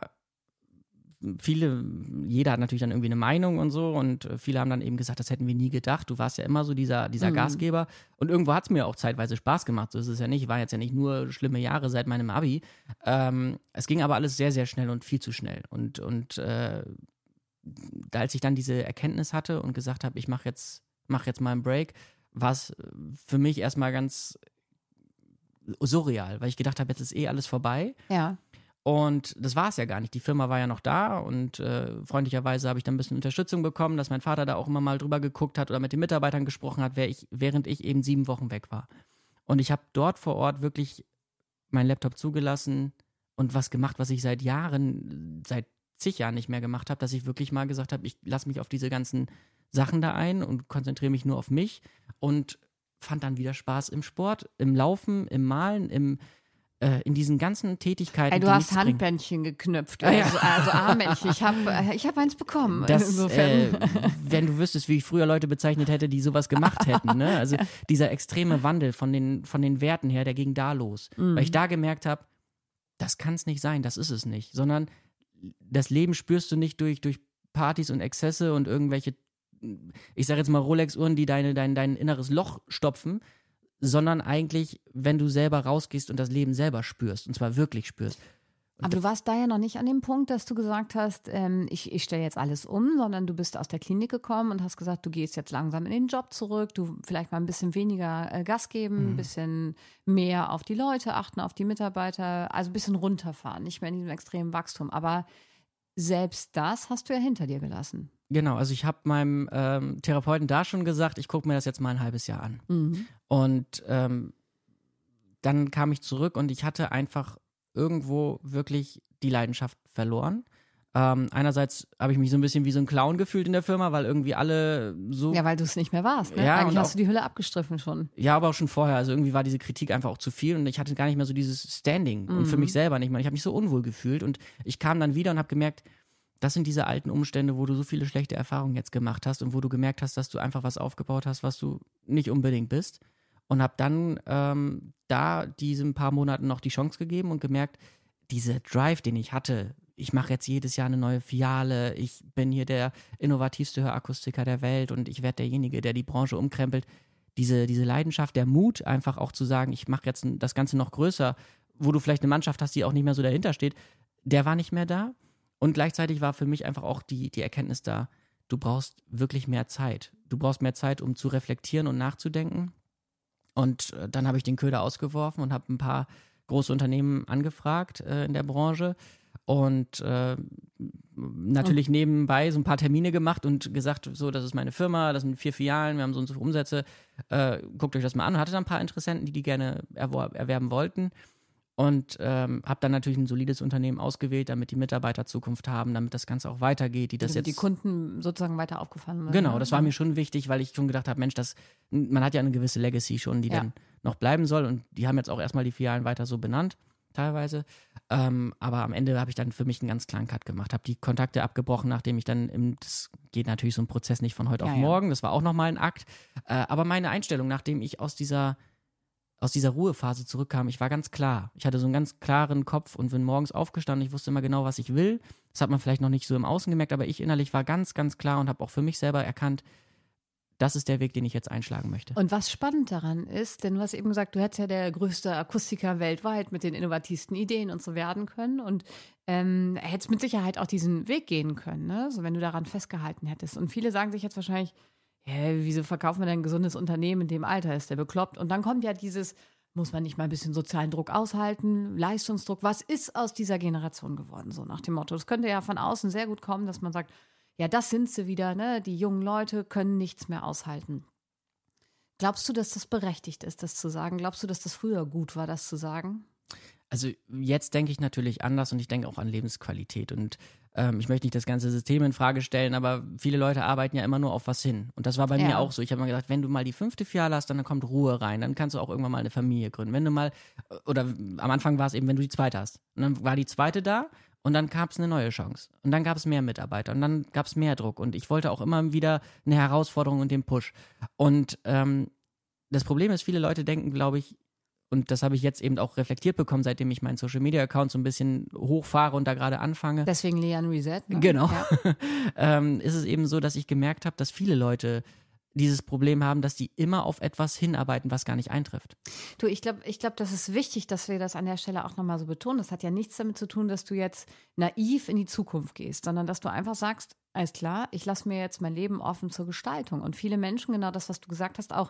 [SPEAKER 1] viele, jeder hat natürlich dann irgendwie eine Meinung und so und äh, viele haben dann eben gesagt, das hätten wir nie gedacht. Du warst ja immer so dieser, dieser
[SPEAKER 2] Mhm.
[SPEAKER 1] Gastgeber und irgendwo hat es mir auch zeitweise Spaß gemacht. So ist es ja nicht. War jetzt ja nicht nur schlimme Jahre seit meinem Abi. Ähm, es ging aber alles sehr, sehr schnell und viel zu schnell. Und, und äh, da, als ich dann diese Erkenntnis hatte und gesagt habe, ich mache jetzt, mach jetzt mal einen Break, war es für mich erstmal ganz surreal, weil ich gedacht habe, jetzt ist eh alles vorbei.
[SPEAKER 2] Ja.
[SPEAKER 1] Und das war es ja gar nicht. Die Firma war ja noch da und äh, freundlicherweise habe ich dann ein bisschen Unterstützung bekommen, dass mein Vater da auch immer mal drüber geguckt hat oder mit den Mitarbeitern gesprochen hat, wer ich, während ich eben sieben Wochen weg war. Und ich habe dort vor Ort wirklich meinen Laptop zugelassen und was gemacht, was ich seit Jahren, seit zig Jahren nicht mehr gemacht habe, dass ich wirklich mal gesagt habe, ich lasse mich auf diese ganzen Sachen da ein und konzentriere mich nur auf mich und fand dann wieder Spaß im Sport, im Laufen, im Malen, im in diesen ganzen Tätigkeiten.
[SPEAKER 2] Ey, du
[SPEAKER 1] die
[SPEAKER 2] hast
[SPEAKER 1] nichts bringen.
[SPEAKER 2] Handbändchen geknüpft,
[SPEAKER 1] Ah, ja.
[SPEAKER 2] also, also Armbändchen. Ich habe ich hab eins bekommen.
[SPEAKER 1] Das,
[SPEAKER 2] insofern.
[SPEAKER 1] äh, wenn du wüsstest, wie ich früher Leute bezeichnet hätte, die sowas gemacht hätten. Ne? Also dieser extreme Wandel von den, von den Werten her, der ging da los. Mhm. Weil ich da gemerkt habe, das kann es nicht sein, das ist es nicht. Sondern das Leben spürst du nicht durch, durch Partys und Exzesse und irgendwelche, ich sage jetzt mal Rolex-Uhren, die deine, dein, dein inneres Loch stopfen, sondern eigentlich, wenn du selber rausgehst und das Leben selber spürst, und zwar wirklich spürst. Und
[SPEAKER 2] aber du warst da ja noch nicht an dem Punkt, dass du gesagt hast, ähm, ich, ich stelle jetzt alles um, sondern du bist aus der Klinik gekommen und hast gesagt, du gehst jetzt langsam in den Job zurück, du vielleicht mal ein bisschen weniger äh, Gas geben, mhm. ein bisschen mehr auf die Leute achten, auf die Mitarbeiter, also ein bisschen runterfahren, nicht mehr in diesem extremen Wachstum. Aber selbst das hast du ja hinter dir gelassen.
[SPEAKER 1] Genau, also ich habe meinem ähm, Therapeuten da schon gesagt, ich gucke mir das jetzt mal ein halbes Jahr an.
[SPEAKER 2] Mhm.
[SPEAKER 1] Und ähm, dann kam ich zurück und ich hatte einfach irgendwo wirklich die Leidenschaft verloren. Ähm, einerseits habe ich mich so ein bisschen wie so ein Clown gefühlt in der Firma, weil irgendwie alle so...
[SPEAKER 2] Ja, weil du es nicht mehr warst, ne?
[SPEAKER 1] Ja,
[SPEAKER 2] Eigentlich
[SPEAKER 1] und
[SPEAKER 2] hast
[SPEAKER 1] auch,
[SPEAKER 2] du die Hülle abgestriffen schon.
[SPEAKER 1] Ja, aber auch schon vorher. Also irgendwie war diese Kritik einfach auch zu viel und ich hatte gar nicht mehr so dieses Standing
[SPEAKER 2] Mhm.
[SPEAKER 1] und für mich selber nicht mehr. Ich habe mich so unwohl gefühlt und ich kam dann wieder und habe gemerkt, das sind diese alten Umstände, wo du so viele schlechte Erfahrungen jetzt gemacht hast und wo du gemerkt hast, dass du einfach was aufgebaut hast, was du nicht unbedingt bist. Und habe dann ähm, da diesen paar Monaten noch die Chance gegeben und gemerkt, dieser Drive, den ich hatte, ich mache jetzt jedes Jahr eine neue Filiale, ich bin hier der innovativste Hörakustiker der Welt und ich werde derjenige, der die Branche umkrempelt. Diese, diese Leidenschaft, der Mut, einfach auch zu sagen, ich mache jetzt das Ganze noch größer, wo du vielleicht eine Mannschaft hast, die auch nicht mehr so dahinter steht, der war nicht mehr da. Und gleichzeitig war für mich einfach auch die, die Erkenntnis da, du brauchst wirklich mehr Zeit. Du brauchst mehr Zeit, um zu reflektieren und nachzudenken. Und äh, dann habe ich den Köder ausgeworfen und habe ein paar große Unternehmen angefragt äh, in der Branche und äh, natürlich mhm. nebenbei so ein paar Termine gemacht und gesagt, so, das ist meine Firma, das sind vier Filialen, wir haben so und so viele Umsätze, äh, guckt euch das mal an. Und hatte dann ein paar Interessenten, die die gerne erwor- erwerben wollten. Und ähm, habe dann natürlich ein solides Unternehmen ausgewählt, damit die Mitarbeiter Zukunft haben, damit das Ganze auch weitergeht. Die das
[SPEAKER 2] also
[SPEAKER 1] jetzt
[SPEAKER 2] die Kunden sozusagen weiter aufgefahren werden.
[SPEAKER 1] Genau, das war mir schon wichtig, weil ich schon gedacht habe, Mensch, das, man hat ja eine gewisse Legacy schon, die
[SPEAKER 2] ja.
[SPEAKER 1] dann noch bleiben soll. Und die haben jetzt auch erstmal die Filialen weiter so benannt, teilweise. Ähm, aber am Ende habe ich dann für mich einen ganz klaren Cut gemacht, habe die Kontakte abgebrochen, nachdem ich dann, im, das geht natürlich so ein Prozess nicht von heute
[SPEAKER 2] ja,
[SPEAKER 1] auf morgen, ja. das war auch nochmal ein Akt. Äh, aber meine Einstellung, nachdem ich aus dieser aus dieser Ruhephase zurückkam, ich war ganz klar. Ich hatte so einen ganz klaren Kopf und bin morgens aufgestanden, ich wusste immer genau, was ich will. Das hat man vielleicht noch nicht so im Außen gemerkt, aber ich innerlich war ganz, ganz klar und habe auch für mich selber erkannt, das ist der Weg, den ich jetzt einschlagen möchte.
[SPEAKER 2] Und was spannend daran ist, denn du hast eben gesagt, du hättest ja der größte Akustiker weltweit mit den innovativsten Ideen und so werden können und ähm, hättest mit Sicherheit auch diesen Weg gehen können, ne? So, wenn du daran festgehalten hättest. Und viele sagen sich jetzt wahrscheinlich, hä, wieso verkaufen wir denn ein gesundes Unternehmen in dem Alter? Ist der bekloppt? Und dann kommt ja dieses, muss man nicht mal ein bisschen sozialen Druck aushalten, Leistungsdruck. Was ist aus dieser Generation geworden? So nach dem Motto. Das könnte ja von außen sehr gut kommen, dass man sagt, ja, das sind sie wieder, ne? Die jungen Leute können nichts mehr aushalten. Glaubst du, dass das berechtigt ist, das zu sagen? Glaubst du, dass das früher gut war, das zu sagen?
[SPEAKER 1] Also jetzt denke ich natürlich anders und ich denke auch an Lebensqualität und ähm, ich möchte nicht das ganze System in Frage stellen, aber viele Leute arbeiten ja immer nur auf was hin und das war bei
[SPEAKER 2] ja.
[SPEAKER 1] mir auch so. Ich habe mir gedacht, wenn du mal die fünfte Filiale hast, dann kommt Ruhe rein, dann kannst du auch irgendwann mal eine Familie gründen. Wenn du mal, oder am Anfang war es eben, wenn du die zweite hast und dann war die zweite da und dann gab es eine neue Chance und dann gab es mehr Mitarbeiter und dann gab es mehr Druck und ich wollte auch immer wieder eine Herausforderung und den Push und ähm, das Problem ist, viele Leute denken, glaube ich, und das habe ich jetzt eben auch reflektiert bekommen, seitdem ich meinen Social-Media-Account so ein bisschen hochfahre und da gerade anfange.
[SPEAKER 2] Deswegen Liane Reset. Ne?
[SPEAKER 1] Genau.
[SPEAKER 2] Ja.
[SPEAKER 1] ähm, ist es eben so, dass ich gemerkt habe, dass viele Leute dieses Problem haben, dass die immer auf etwas hinarbeiten, was gar nicht eintrifft.
[SPEAKER 2] Du, ich glaube, ich glaub, das ist wichtig, dass wir das an der Stelle auch nochmal so betonen. Das hat ja nichts damit zu tun, dass du jetzt naiv in die Zukunft gehst, sondern dass du einfach sagst, alles klar, ich lasse mir jetzt mein Leben offen zur Gestaltung. Und viele Menschen, genau das, was du gesagt hast, auch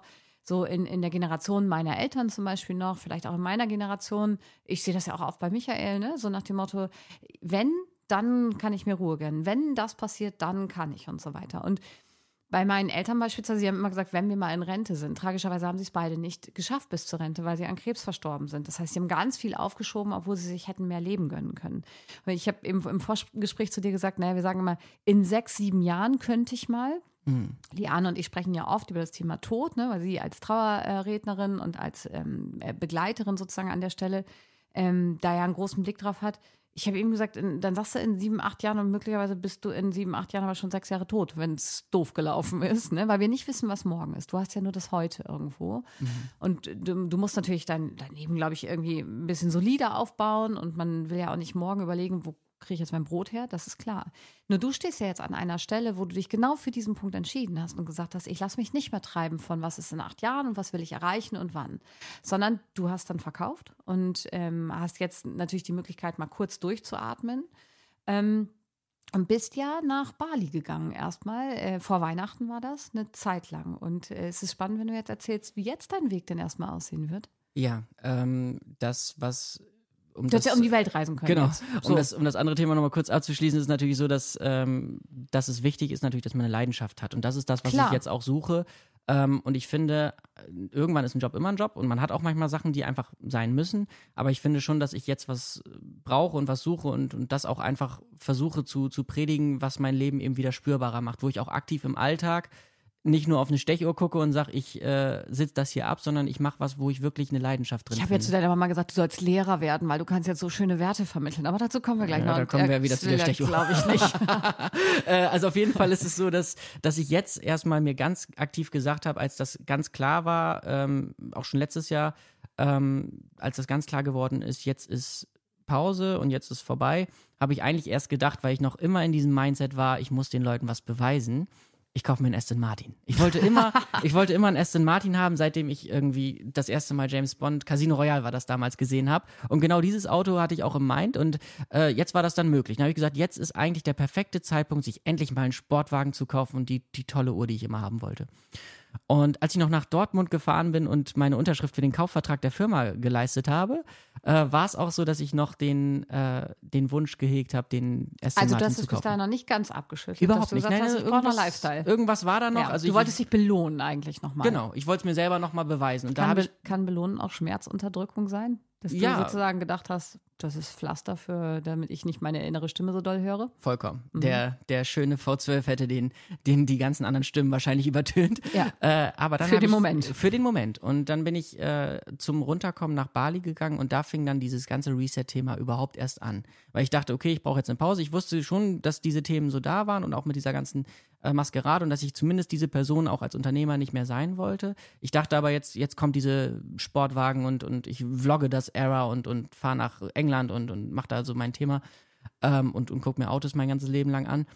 [SPEAKER 2] so in, in der Generation meiner Eltern zum Beispiel noch, vielleicht auch in meiner Generation, ich sehe das ja auch oft bei Michael, ne? So nach dem Motto, wenn, dann kann ich mir Ruhe gönnen. Wenn das passiert, dann kann ich und so weiter. Und bei meinen Eltern beispielsweise, sie haben immer gesagt, wenn wir mal in Rente sind. Tragischerweise haben sie es beide nicht geschafft bis zur Rente, weil sie an Krebs verstorben sind. Das heißt, sie haben ganz viel aufgeschoben, obwohl sie sich hätten mehr leben gönnen können. Und ich habe im, im Vorgespräch zu dir gesagt, naja, wir sagen immer, in sechs, sieben Jahren könnte ich mal. Mhm. Liane und ich sprechen ja oft über das Thema Tod, ne, weil sie als Trauerrednerin und als ähm, Begleiterin sozusagen an der Stelle ähm, da ja einen großen Blick drauf hat. Ich habe eben gesagt, in, dann sagst du in sieben, acht Jahren und möglicherweise bist du in sieben, acht Jahren aber schon sechs Jahre tot, wenn es doof gelaufen ist, ne? Weil wir nicht wissen, was morgen ist. Du hast ja nur das Heute irgendwo. Mhm. Und du, du musst natürlich dein, dein Leben, glaube ich, irgendwie ein bisschen solider aufbauen und man will ja auch nicht morgen überlegen, wo kriege ich jetzt mein Brot her? Das ist klar. Nur du stehst ja jetzt an einer Stelle, wo du dich genau für diesen Punkt entschieden hast und gesagt hast, ich lasse mich nicht mehr treiben von was ist in acht Jahren und was will ich erreichen und wann. Sondern du hast dann verkauft und ähm, hast jetzt natürlich die Möglichkeit, mal kurz durchzuatmen. Ähm, und bist ja nach Bali gegangen erstmal. Äh, vor Weihnachten war das, eine Zeit lang. Und äh, es ist spannend, wenn du jetzt erzählst, wie jetzt dein Weg denn erstmal aussehen wird.
[SPEAKER 1] Ja, ähm, das, was... Um
[SPEAKER 2] du hättest ja um die Welt reisen können.
[SPEAKER 1] Genau.
[SPEAKER 2] So.
[SPEAKER 1] Um, das, um das andere Thema nochmal kurz abzuschließen, ist es natürlich so, dass, ähm, dass es wichtig ist, natürlich, dass man eine Leidenschaft hat. Und das ist das, was
[SPEAKER 2] Klar.
[SPEAKER 1] ich jetzt auch suche. Ähm, und ich finde, irgendwann ist ein Job immer ein Job und man hat auch manchmal Sachen, die einfach sein müssen. Aber ich finde schon, dass ich jetzt was brauche und was suche und, und das auch einfach versuche zu, zu predigen, was mein Leben eben wieder spürbarer macht. Wo ich auch aktiv im Alltag nicht nur auf eine Stechuhr gucke und sage, ich äh, sitze das hier ab, sondern ich mache was, wo ich wirklich eine Leidenschaft drin
[SPEAKER 2] ich
[SPEAKER 1] habe.
[SPEAKER 2] Ich habe ja zu deiner Mama gesagt, du sollst Lehrer werden, weil du kannst jetzt so schöne Werte vermitteln. Aber dazu kommen wir gleich
[SPEAKER 1] ja,
[SPEAKER 2] noch.
[SPEAKER 1] Da kommen wir wieder zu der Stechuhr.
[SPEAKER 2] Glaube ich nicht.
[SPEAKER 1] äh, also auf jeden Fall ist es so, dass, dass ich jetzt erstmal mir ganz aktiv gesagt habe, als das ganz klar war, ähm, auch schon letztes Jahr, ähm, als das ganz klar geworden ist, jetzt ist Pause und jetzt ist vorbei, habe ich eigentlich erst gedacht, weil ich noch immer in diesem Mindset war, ich muss den Leuten was beweisen. Ich kaufe mir einen Aston Martin. Ich wollte immer, ich wollte immer einen Aston Martin haben, seitdem ich irgendwie das erste Mal James Bond, Casino Royale war das damals, gesehen habe. Und genau dieses Auto hatte ich auch im Mind und äh, jetzt war das dann möglich. Dann habe ich gesagt, jetzt ist eigentlich der perfekte Zeitpunkt, sich endlich mal einen Sportwagen zu kaufen und die, die tolle Uhr, die ich immer haben wollte. Und als ich noch nach Dortmund gefahren bin und meine Unterschrift für den Kaufvertrag der Firma geleistet habe, äh, war es auch so, dass ich noch den, äh, den Wunsch gehegt habe, den Aston
[SPEAKER 2] also
[SPEAKER 1] Martin zu kaufen.
[SPEAKER 2] Also du hast es bis dahin noch nicht ganz abgeschüttelt.
[SPEAKER 1] Überhaupt nicht.
[SPEAKER 2] Nein,
[SPEAKER 1] Nein,
[SPEAKER 2] hast, ich brauche noch Lifestyle.
[SPEAKER 1] Irgendwas war da noch.
[SPEAKER 2] Ja,
[SPEAKER 1] also
[SPEAKER 2] du
[SPEAKER 1] ich,
[SPEAKER 2] wolltest dich belohnen eigentlich nochmal.
[SPEAKER 1] Genau, ich wollte es mir selber nochmal beweisen. Und
[SPEAKER 2] kann,
[SPEAKER 1] da habe
[SPEAKER 2] be-
[SPEAKER 1] ich
[SPEAKER 2] kann Belohnen auch Schmerzunterdrückung sein? Dass
[SPEAKER 1] ja.
[SPEAKER 2] du sozusagen gedacht hast, das ist Pflaster, für, damit ich nicht meine innere Stimme so doll höre?
[SPEAKER 1] Vollkommen.
[SPEAKER 2] Mhm.
[SPEAKER 1] Der, der schöne V zwölf hätte den, den die ganzen anderen Stimmen wahrscheinlich übertönt.
[SPEAKER 2] Ja.
[SPEAKER 1] Äh, aber dann
[SPEAKER 2] für den
[SPEAKER 1] ich,
[SPEAKER 2] Moment.
[SPEAKER 1] Für den Moment. Und dann bin ich äh, zum Runterkommen nach Bali gegangen und da fing dann dieses ganze Reset-Thema überhaupt erst an. Weil ich dachte, okay, ich brauche jetzt eine Pause. Ich wusste schon, dass diese Themen so da waren und auch mit dieser ganzen äh, Maskerade und dass ich zumindest diese Person auch als Unternehmer nicht mehr sein wollte. Ich dachte aber, jetzt, jetzt kommt diese Sportwagen und, und ich vlogge das Era und, und fahre nach England und, und mache da so mein Thema ähm, und, und gucke mir Autos mein ganzes Leben lang an.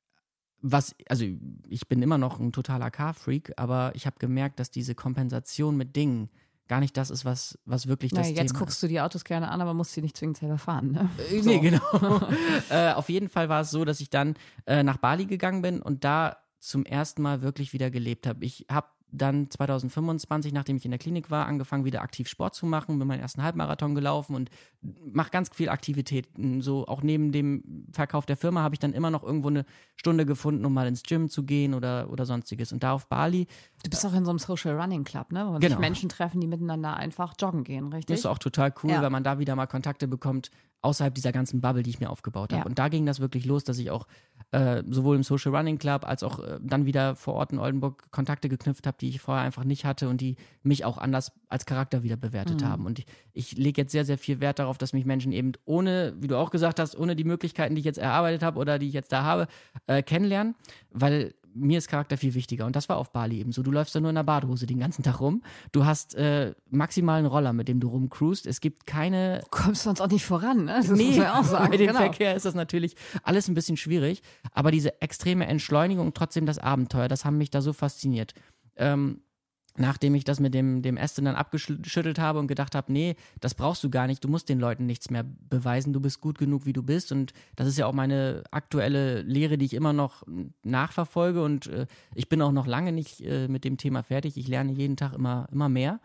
[SPEAKER 1] Was, also ich bin immer noch ein totaler Car-Freak, aber ich habe gemerkt, dass diese Kompensation mit Dingen gar nicht das ist, was, was wirklich das
[SPEAKER 2] naja,
[SPEAKER 1] Thema ist.
[SPEAKER 2] Jetzt guckst du die Autos gerne an, aber musst sie nicht zwingend selber fahren, ne?
[SPEAKER 1] Äh,
[SPEAKER 2] So.
[SPEAKER 1] Nee, genau. äh, auf jeden Fall war es so, dass ich dann äh, nach Bali gegangen bin und da zum ersten Mal wirklich wieder gelebt habe. Ich habe dann zwanzig fünfundzwanzig, nachdem ich in der Klinik war, angefangen wieder aktiv Sport zu machen, bin meinen ersten Halbmarathon gelaufen und mache ganz viel Aktivitäten. So auch neben dem Verkauf der Firma habe ich dann immer noch irgendwo eine Stunde gefunden, um mal ins Gym zu gehen oder, oder sonstiges. Und da auf Bali.
[SPEAKER 2] Du bist auch in so einem Social Running Club, ne? Wo
[SPEAKER 1] genau.
[SPEAKER 2] sich Menschen treffen, die miteinander einfach joggen gehen, richtig?
[SPEAKER 1] Das ist auch total cool,
[SPEAKER 2] ja.
[SPEAKER 1] weil man da wieder mal Kontakte bekommt außerhalb dieser ganzen Bubble, die ich mir aufgebaut habe.
[SPEAKER 2] Ja.
[SPEAKER 1] Und da ging das wirklich los, dass ich auch äh, sowohl im Social Running Club als auch äh, dann wieder vor Ort in Oldenburg Kontakte geknüpft habe, die ich vorher einfach nicht hatte und die mich auch anders als Charakter wieder bewertet
[SPEAKER 2] mhm.
[SPEAKER 1] haben. Und ich, ich lege jetzt sehr, sehr viel Wert darauf, dass mich Menschen eben ohne, wie du auch gesagt hast, ohne die Möglichkeiten, die ich jetzt erarbeitet habe oder die ich jetzt da habe, äh, kennenlernen, weil mir ist Charakter viel wichtiger. Und das war auf Bali eben so. Du läufst da nur in der Badehose den ganzen Tag rum. Du hast äh, maximal einen Roller, mit dem du rumcruist. Es gibt keine...
[SPEAKER 2] Du kommst sonst auch nicht voran, ne? Das
[SPEAKER 1] nee,
[SPEAKER 2] muss man ja auch sagen.
[SPEAKER 1] Bei dem
[SPEAKER 2] genau.
[SPEAKER 1] Verkehr ist das natürlich alles ein bisschen schwierig. Aber diese extreme Entschleunigung und trotzdem das Abenteuer, das haben mich da so fasziniert. Ähm, nachdem ich das mit dem, dem Aston dann abgeschüttelt habe und gedacht habe, nee, das brauchst du gar nicht, du musst den Leuten nichts mehr beweisen, du bist gut genug, wie du bist, und das ist ja auch meine aktuelle Lehre, die ich immer noch nachverfolge, und äh, ich bin auch noch lange nicht äh, mit dem Thema fertig, ich lerne jeden Tag immer, immer mehr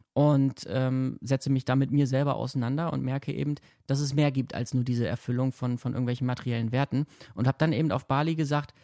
[SPEAKER 1] und ähm, setze mich da mit mir selber auseinander und merke eben, dass es mehr gibt als nur diese Erfüllung von, von irgendwelchen materiellen Werten, und habe dann eben auf Bali gesagt,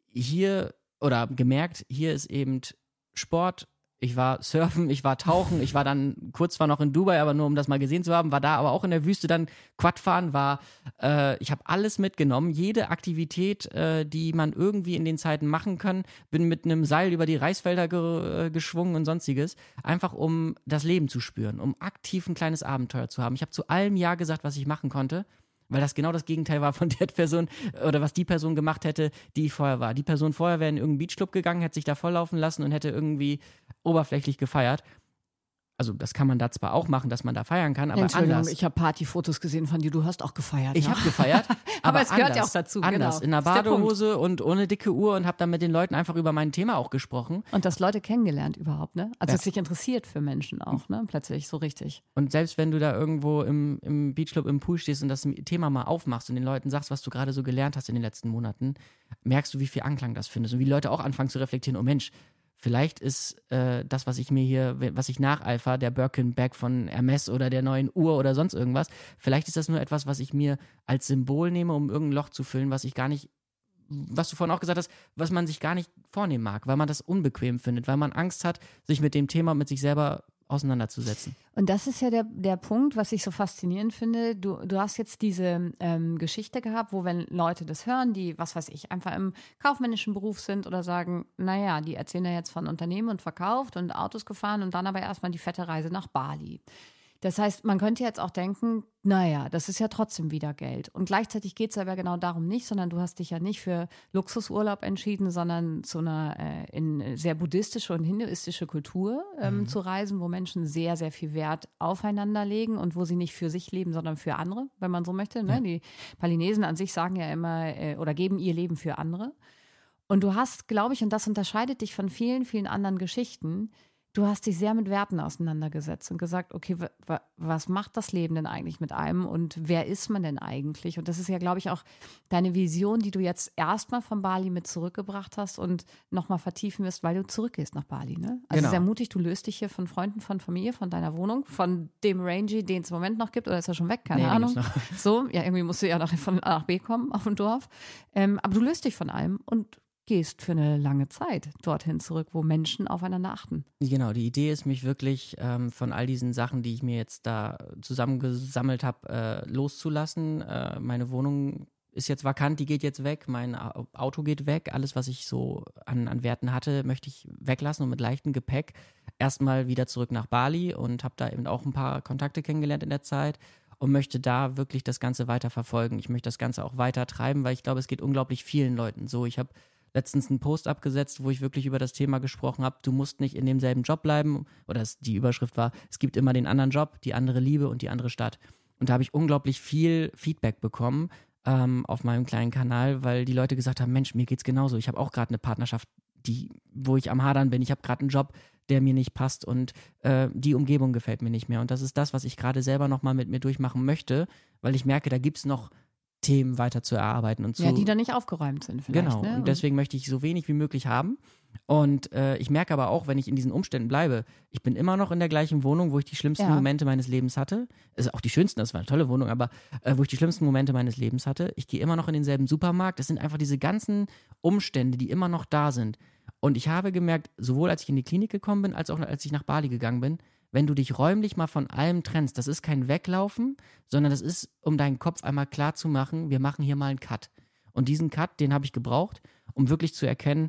[SPEAKER 1] hier, oder gemerkt, hier ist eben Sport. Ich war surfen, ich war tauchen, ich war dann kurz zwar noch in Dubai, aber nur um das mal gesehen zu haben, war da aber auch in der Wüste dann Quad fahren, war, äh, ich habe alles mitgenommen, jede Aktivität, äh, die man irgendwie in den Zeiten machen kann, bin mit einem Seil über die Reisfelder ge- äh, geschwungen und sonstiges, einfach um das Leben zu spüren, um aktiv ein kleines Abenteuer zu haben. Ich habe zu allem Ja gesagt, was ich machen konnte, weil das genau das Gegenteil war von der Person oder was die Person gemacht hätte, die ich vorher war. Die Person vorher wäre in irgendeinen Beachclub gegangen, hätte sich da volllaufen lassen und hätte irgendwie oberflächlich gefeiert. Also das kann man da zwar auch machen, dass man da feiern kann, aber
[SPEAKER 2] Entschuldigung,
[SPEAKER 1] anders.
[SPEAKER 2] ich habe Partyfotos gesehen von dir, du hast auch gefeiert.
[SPEAKER 1] Ich
[SPEAKER 2] ja?
[SPEAKER 1] habe gefeiert,
[SPEAKER 2] aber,
[SPEAKER 1] aber
[SPEAKER 2] es gehört
[SPEAKER 1] anders,
[SPEAKER 2] ja auch dazu.
[SPEAKER 1] Anders,
[SPEAKER 2] genau.
[SPEAKER 1] in einer
[SPEAKER 2] Das ist der Punkt.
[SPEAKER 1] Badehose und ohne dicke Uhr, und habe dann mit den Leuten einfach über mein Thema auch gesprochen.
[SPEAKER 2] Und das Leute kennengelernt überhaupt, ne? Also
[SPEAKER 1] Ja.
[SPEAKER 2] es sich interessiert für Menschen auch, ne? Plötzlich, so richtig.
[SPEAKER 1] Und selbst wenn du da irgendwo im, im Beachclub im Pool stehst und das Thema mal aufmachst und den Leuten sagst, was du gerade so gelernt hast in den letzten Monaten, merkst du, wie viel Anklang das findest und wie die Leute auch anfangen zu reflektieren, oh Mensch, vielleicht ist äh, das, was ich mir hier, was ich nacheifer, der Birkin-Bag von Hermes oder der neuen Uhr oder sonst irgendwas, vielleicht ist das nur etwas, was ich mir als Symbol nehme, um irgendein Loch zu füllen, was ich gar nicht, was du vorhin auch gesagt hast, was man sich gar nicht vornehmen mag, weil man das unbequem findet, weil man Angst hat, sich mit dem Thema, mit sich selber auseinanderzusetzen.
[SPEAKER 2] Und das ist ja der, der Punkt, was ich so faszinierend finde. Du, du hast jetzt diese ähm, Geschichte gehabt, wo, wenn Leute das hören, die, was weiß ich, einfach im kaufmännischen Beruf sind oder sagen, naja, die erzählen ja jetzt von Unternehmen und verkauft und Autos gefahren und dann aber erstmal die fette Reise nach Bali. Das heißt, man könnte jetzt auch denken, naja, das ist ja trotzdem wieder Geld. Und gleichzeitig geht es aber genau darum nicht, sondern du hast dich ja nicht für Luxusurlaub entschieden, sondern zu einer äh, in sehr buddhistische und hinduistische Kultur ähm, mhm. zu reisen, wo Menschen sehr, sehr viel Wert aufeinander legen und wo sie nicht für sich leben, sondern für andere, wenn man so möchte. Ne? Ja. Die Balinesen an sich sagen ja immer äh, oder geben ihr Leben für andere. Und du hast, glaube ich, und das unterscheidet dich von vielen, vielen anderen Geschichten, du hast dich sehr mit Werten auseinandergesetzt und gesagt, okay, w- w- was macht das Leben denn eigentlich mit einem und wer ist man denn eigentlich? Und das ist ja, glaube ich, auch deine Vision, die du jetzt erstmal von Bali mit zurückgebracht hast und nochmal vertiefen wirst, weil du zurückgehst nach Bali, ne? Also
[SPEAKER 1] Genau.
[SPEAKER 2] sehr mutig, du löst dich hier von Freunden, von Familie, von deiner Wohnung, von dem Rangy, den es im Moment noch gibt, oder ist er schon weg? Keine
[SPEAKER 1] Nee, den
[SPEAKER 2] Ahnung.
[SPEAKER 1] gibt's noch.
[SPEAKER 2] So, ja, irgendwie musst du ja noch von A nach B kommen auf dem Dorf. Ähm, aber du löst dich von allem und gehst für eine lange Zeit dorthin zurück, wo Menschen aufeinander achten.
[SPEAKER 1] Genau, die Idee ist, mich wirklich ähm, von all diesen Sachen, die ich mir jetzt da zusammengesammelt habe, äh, loszulassen. Äh, meine Wohnung ist jetzt vakant, die geht jetzt weg, mein Auto geht weg, alles, was ich so an, an Werten hatte, möchte ich weglassen und mit leichtem Gepäck erstmal wieder zurück nach Bali und habe da eben auch ein paar Kontakte kennengelernt in der Zeit und möchte da wirklich das Ganze weiter verfolgen. Ich möchte das Ganze auch weiter treiben, weil ich glaube, es geht unglaublich vielen Leuten so. Ich habe letztens einen Post abgesetzt, wo ich wirklich über das Thema gesprochen habe, du musst nicht in demselben Job bleiben, oder es, die Überschrift war, es gibt immer den anderen Job, die andere Liebe und die andere Stadt. Und da habe ich unglaublich viel Feedback bekommen ähm, auf meinem kleinen Kanal, weil die Leute gesagt haben, Mensch, mir geht's genauso, ich habe auch gerade eine Partnerschaft, die, wo ich am Hadern bin, ich habe gerade einen Job, der mir nicht passt und äh, die Umgebung gefällt mir nicht mehr. Und das ist das, was ich gerade selber nochmal mit mir durchmachen möchte, weil ich merke, da gibt es noch Themen weiter zu erarbeiten und zu.
[SPEAKER 2] Ja, die dann nicht aufgeräumt sind vielleicht.
[SPEAKER 1] Genau,
[SPEAKER 2] ne?
[SPEAKER 1] und deswegen möchte ich so wenig wie möglich haben. Und äh, ich merke aber auch, wenn ich in diesen Umständen bleibe, ich bin immer noch in der gleichen Wohnung, wo ich die schlimmsten
[SPEAKER 2] Ja.
[SPEAKER 1] Momente meines Lebens hatte. Also auch die schönsten, das war eine tolle Wohnung, aber äh, wo ich die schlimmsten Momente meines Lebens hatte. Ich gehe immer noch in denselben Supermarkt. Das sind einfach diese ganzen Umstände, die immer noch da sind. Und ich habe gemerkt, sowohl als ich in die Klinik gekommen bin, als auch als ich nach Bali gegangen bin, wenn du dich räumlich mal von allem trennst, das ist kein Weglaufen, sondern das ist, um deinen Kopf einmal klar zu machen, wir machen hier mal einen Cut. Und diesen Cut, den habe ich gebraucht, um wirklich zu erkennen,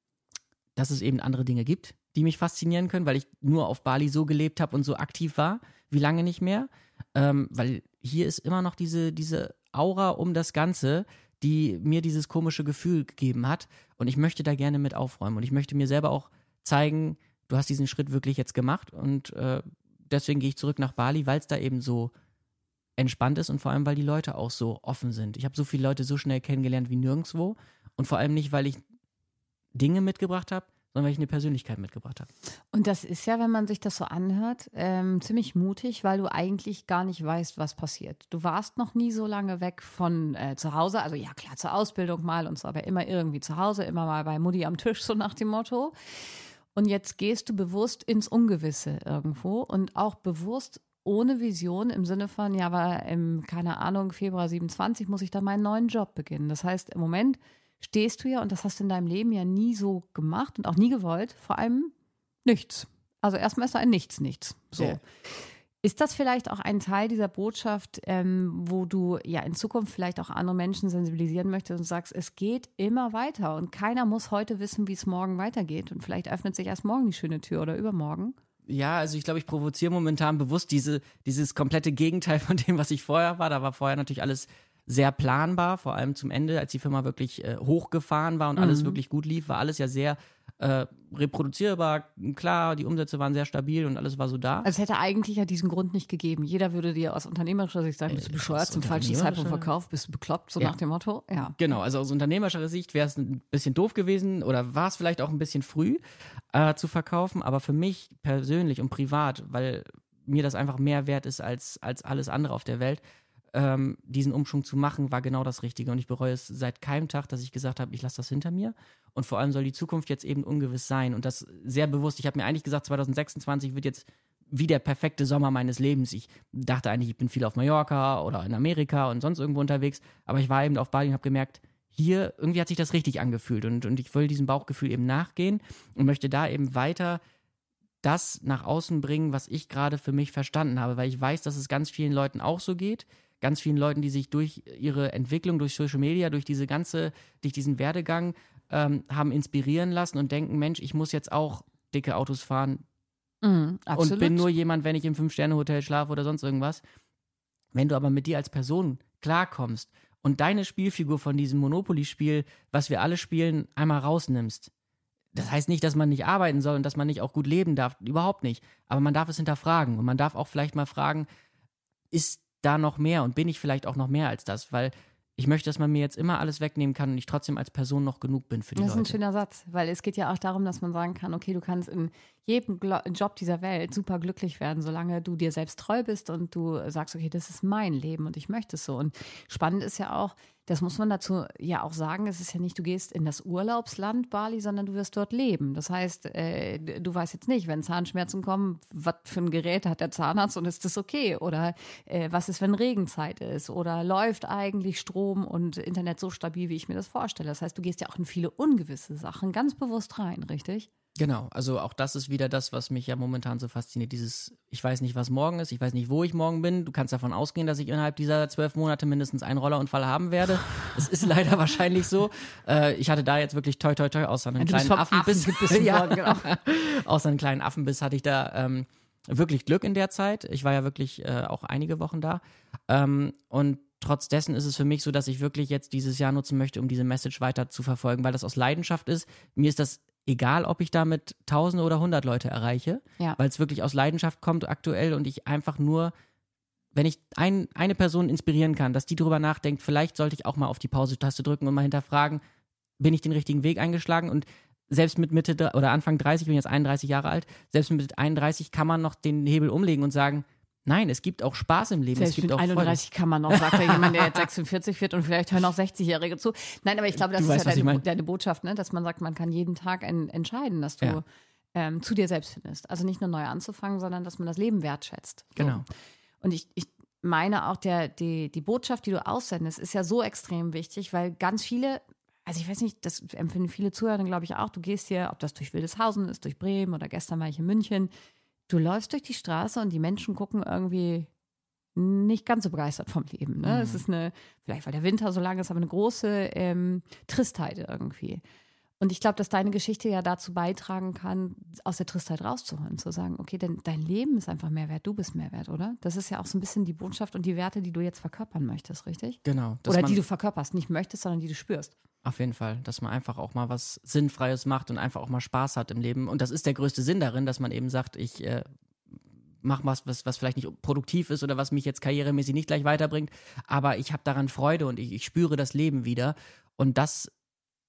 [SPEAKER 1] dass es eben andere Dinge gibt, die mich faszinieren können, weil ich nur auf Bali so gelebt habe und so aktiv war, wie lange nicht mehr. Ähm, weil hier ist immer noch diese, diese Aura um das Ganze, die mir dieses komische Gefühl gegeben hat. Und ich möchte da gerne mit aufräumen. Und ich möchte mir selber auch zeigen, du hast diesen Schritt wirklich jetzt gemacht und äh, deswegen gehe ich zurück nach Bali, weil es da eben so entspannt ist und vor allem, weil die Leute auch so offen sind. Ich habe so viele Leute so schnell kennengelernt wie nirgendwo und vor allem nicht, weil ich Dinge mitgebracht habe, sondern weil ich eine Persönlichkeit mitgebracht habe.
[SPEAKER 2] Und das ist ja, wenn man sich das so anhört, ähm, ziemlich mutig, weil du eigentlich gar nicht weißt, was passiert. Du warst noch nie so lange weg von äh, zu Hause, also ja klar, zur Ausbildung mal und so, aber immer irgendwie zu Hause, immer mal bei Mutti am Tisch, so nach dem Motto. Und jetzt gehst du bewusst ins Ungewisse irgendwo und auch bewusst ohne Vision im Sinne von, ja, aber im, keine Ahnung, Februar siebenundzwanzig muss ich dann meinen neuen Job beginnen. Das heißt, im Moment stehst du ja, und das hast du in deinem Leben ja nie so gemacht und auch nie gewollt, vor allem nichts. Also erstmal ist da ein Nichts, nichts. So.
[SPEAKER 1] Ja.
[SPEAKER 2] Ist das vielleicht auch ein Teil dieser Botschaft, ähm, wo du ja in Zukunft vielleicht auch andere Menschen sensibilisieren möchtest und sagst, es geht immer weiter und keiner muss heute wissen, wie es morgen weitergeht und vielleicht öffnet sich erst morgen die schöne Tür oder übermorgen?
[SPEAKER 1] Ja, also ich glaube, ich provoziere momentan bewusst diese, dieses komplette Gegenteil von dem, was ich vorher war. Da war vorher natürlich alles sehr planbar, vor allem zum Ende, als die Firma wirklich äh, hochgefahren war und mhm. alles wirklich gut lief, war alles ja sehr äh, reproduzierbar, klar, die Umsätze waren sehr stabil und alles war so da.
[SPEAKER 2] Also es hätte eigentlich ja diesen Grund nicht gegeben. Jeder würde dir aus unternehmerischer Sicht sagen, bist du bescheuert, zum falschen Zeitpunkt verkauft, bist du bekloppt, so
[SPEAKER 1] ja.
[SPEAKER 2] nach dem Motto. Ja.
[SPEAKER 1] Genau, also aus unternehmerischer Sicht wäre es ein bisschen doof gewesen oder war es vielleicht auch ein bisschen früh äh, zu verkaufen, aber für mich persönlich und privat, weil mir das einfach mehr wert ist als, als alles andere auf der Welt, ähm, diesen Umschwung zu machen, war genau das Richtige. Und ich bereue es seit keinem Tag, dass ich gesagt habe, ich lasse das hinter mir. Und vor allem soll die Zukunft jetzt eben ungewiss sein. Und das sehr bewusst. Ich habe mir eigentlich gesagt, zwanzig sechsundzwanzig wird jetzt wie der perfekte Sommer meines Lebens. Ich dachte eigentlich, ich bin viel auf Mallorca oder in Amerika und sonst irgendwo unterwegs. Aber ich war eben auf Bali und habe gemerkt, hier irgendwie hat sich das richtig angefühlt. Und, und ich will diesem Bauchgefühl eben nachgehen und möchte da eben weiter das nach außen bringen, was ich gerade für mich verstanden habe. Weil ich weiß, dass es ganz vielen Leuten auch so geht. Ganz vielen Leuten, die sich durch ihre Entwicklung, durch Social Media, durch diese ganze, durch diesen Werdegang ähm, haben inspirieren lassen und denken, Mensch, ich muss jetzt auch dicke Autos fahren
[SPEAKER 2] Mhm,
[SPEAKER 1] und bin nur jemand, wenn ich im Fünf-Sterne-Hotel schlafe oder sonst irgendwas. Wenn du aber mit dir als Person klarkommst und deine Spielfigur von diesem Monopoly-Spiel, was wir alle spielen, einmal rausnimmst, das heißt nicht, dass man nicht arbeiten soll und dass man nicht auch gut leben darf, überhaupt nicht. Aber man darf es hinterfragen und man darf auch vielleicht mal fragen, ist da noch mehr und bin ich vielleicht auch noch mehr als das, weil ich möchte, dass man mir jetzt immer alles wegnehmen kann und ich trotzdem als Person noch genug bin für die
[SPEAKER 2] Leute. Das ist ein
[SPEAKER 1] Leute.
[SPEAKER 2] schöner Satz, weil es geht ja auch darum, dass man sagen kann, okay, du kannst in jedem Glo- Job dieser Welt super glücklich werden, solange du dir selbst treu bist und du sagst, okay, das ist mein Leben und ich möchte es so. Und spannend ist ja auch, das muss man dazu ja auch sagen, es ist ja nicht, du gehst in das Urlaubsland Bali, sondern du wirst dort leben. Das heißt, äh, du weißt jetzt nicht, wenn Zahnschmerzen kommen, was für ein Gerät hat der Zahnarzt und ist das okay? Oder äh, was ist, wenn Regenzeit ist? Oder läuft eigentlich Strom und Internet so stabil, wie ich mir das vorstelle? Das heißt, du gehst ja auch in viele ungewisse Sachen ganz bewusst rein, richtig?
[SPEAKER 1] Genau, also auch das ist wieder das, was mich ja momentan so fasziniert. Dieses, ich weiß nicht, was morgen ist, ich weiß nicht, wo ich morgen bin. Du kannst davon ausgehen, dass ich innerhalb dieser zwölf Monate mindestens einen Rollerunfall haben werde. Das ist leider wahrscheinlich so. Äh, ich hatte da jetzt wirklich toi toi toi, außer einem kleinen Affenbiss.
[SPEAKER 2] Affen ja, worden, genau.
[SPEAKER 1] Außer einem kleinen Affenbiss hatte ich da ähm, wirklich Glück in der Zeit. Ich war ja wirklich äh, auch einige Wochen da. Ähm, und trotz dessen ist es für mich so, dass ich wirklich jetzt dieses Jahr nutzen möchte, um diese Message weiter zu verfolgen, weil das aus Leidenschaft ist. Mir ist das egal, ob ich damit Tausende oder hundert Leute erreiche,
[SPEAKER 2] Ja.
[SPEAKER 1] weil es wirklich aus Leidenschaft kommt aktuell und ich einfach nur, wenn ich ein, eine Person inspirieren kann, dass die drüber nachdenkt, vielleicht sollte ich auch mal auf die Pause-Taste drücken und mal hinterfragen, bin ich den richtigen Weg eingeschlagen? Und selbst mit Mitte dr- oder Anfang dreißig, ich bin jetzt einunddreißig Jahre alt, selbst mit einunddreißig kann man noch den Hebel umlegen und sagen, nein, es gibt auch Spaß im Leben.
[SPEAKER 2] Selbst
[SPEAKER 1] es gibt
[SPEAKER 2] mit
[SPEAKER 1] auch
[SPEAKER 2] einunddreißig
[SPEAKER 1] Freude.
[SPEAKER 2] kann man noch, sagt ja jemand, der jetzt sechsundvierzig wird und vielleicht hören auch sechzigjährige zu. Nein, aber ich glaube, das
[SPEAKER 1] Du
[SPEAKER 2] ist
[SPEAKER 1] weißt,
[SPEAKER 2] ja
[SPEAKER 1] was ich
[SPEAKER 2] deine,
[SPEAKER 1] mein.
[SPEAKER 2] deine Botschaft, ne? Dass man sagt, man kann jeden Tag en- entscheiden, dass du
[SPEAKER 1] Ja.
[SPEAKER 2] ähm, zu dir selbst findest. Also nicht nur neu anzufangen, sondern dass man das Leben wertschätzt. So.
[SPEAKER 1] Genau.
[SPEAKER 2] Und ich, ich meine auch, der, die, die Botschaft, die du aussendest, ist ja so extrem wichtig, weil ganz viele, also ich weiß nicht, das empfinden viele Zuhörer, glaube ich auch, du gehst hier, ob das durch Wildeshausen ist, durch Bremen oder gestern war ich in München, du läufst durch die Straße und die Menschen gucken irgendwie nicht ganz so begeistert vom Leben. Ne?
[SPEAKER 1] Mhm.
[SPEAKER 2] Es ist eine, vielleicht weil der Winter so lang ist, aber eine große ähm, Tristheit irgendwie. Und ich glaube, dass deine Geschichte ja dazu beitragen kann, aus der Tristheit rauszuholen, zu sagen, okay, denn dein Leben ist einfach mehr wert, du bist mehr wert, oder? Das ist ja auch so ein bisschen die Botschaft und die Werte, die du jetzt verkörpern möchtest, richtig?
[SPEAKER 1] Genau. dass
[SPEAKER 2] Oder
[SPEAKER 1] man-
[SPEAKER 2] die du verkörperst, nicht möchtest, sondern die du spürst.
[SPEAKER 1] Auf jeden Fall, dass man einfach auch mal was Sinnfreies macht und einfach auch mal Spaß hat im Leben. Und das ist der größte Sinn darin, dass man eben sagt, ich äh, mache was, was, was vielleicht nicht produktiv ist oder was mich jetzt karrieremäßig nicht gleich weiterbringt, aber ich habe daran Freude und ich, ich spüre das Leben wieder. Und das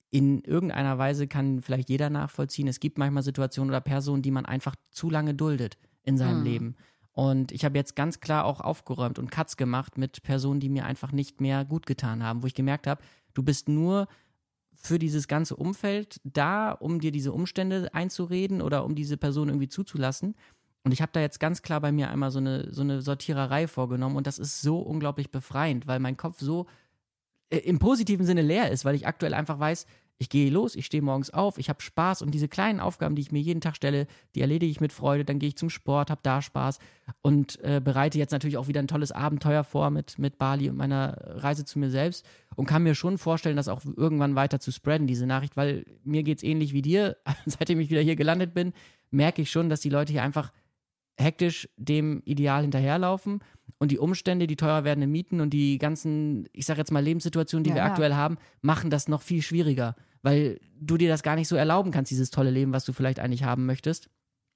[SPEAKER 1] in irgendeiner Weise kann vielleicht jeder nachvollziehen, es gibt manchmal Situationen oder Personen, die man einfach zu lange duldet in seinem
[SPEAKER 2] Mhm.
[SPEAKER 1] Leben. Und ich habe jetzt ganz klar auch aufgeräumt und Cuts gemacht mit Personen, die mir einfach nicht mehr gut getan haben, wo ich gemerkt habe, du bist nur für dieses ganze Umfeld da, um dir diese Umstände einzureden oder um diese Person irgendwie zuzulassen. Und ich habe da jetzt ganz klar bei mir einmal so eine, so eine Sortiererei vorgenommen und das ist so unglaublich befreiend, weil mein Kopf so äh, im positiven Sinne leer ist, weil ich aktuell einfach weiß, ich gehe los, ich stehe morgens auf, ich habe Spaß und diese kleinen Aufgaben, die ich mir jeden Tag stelle, die erledige ich mit Freude, dann gehe ich zum Sport, habe da Spaß und äh, bereite jetzt natürlich auch wieder ein tolles Abenteuer vor mit, mit Bali und meiner Reise zu mir selbst und kann mir schon vorstellen, das auch irgendwann weiter zu spreaden, diese Nachricht, weil mir geht es ähnlich wie dir, seitdem ich wieder hier gelandet bin, merke ich schon, dass die Leute hier einfach hektisch dem Ideal hinterherlaufen und die Umstände, die teurer werdenden Mieten und die ganzen, ich sag jetzt mal Lebenssituationen, die
[SPEAKER 2] Ja,
[SPEAKER 1] wir
[SPEAKER 2] ja.
[SPEAKER 1] aktuell haben, machen das noch viel schwieriger, weil du dir das gar nicht so erlauben kannst, dieses tolle Leben, was du vielleicht eigentlich haben möchtest.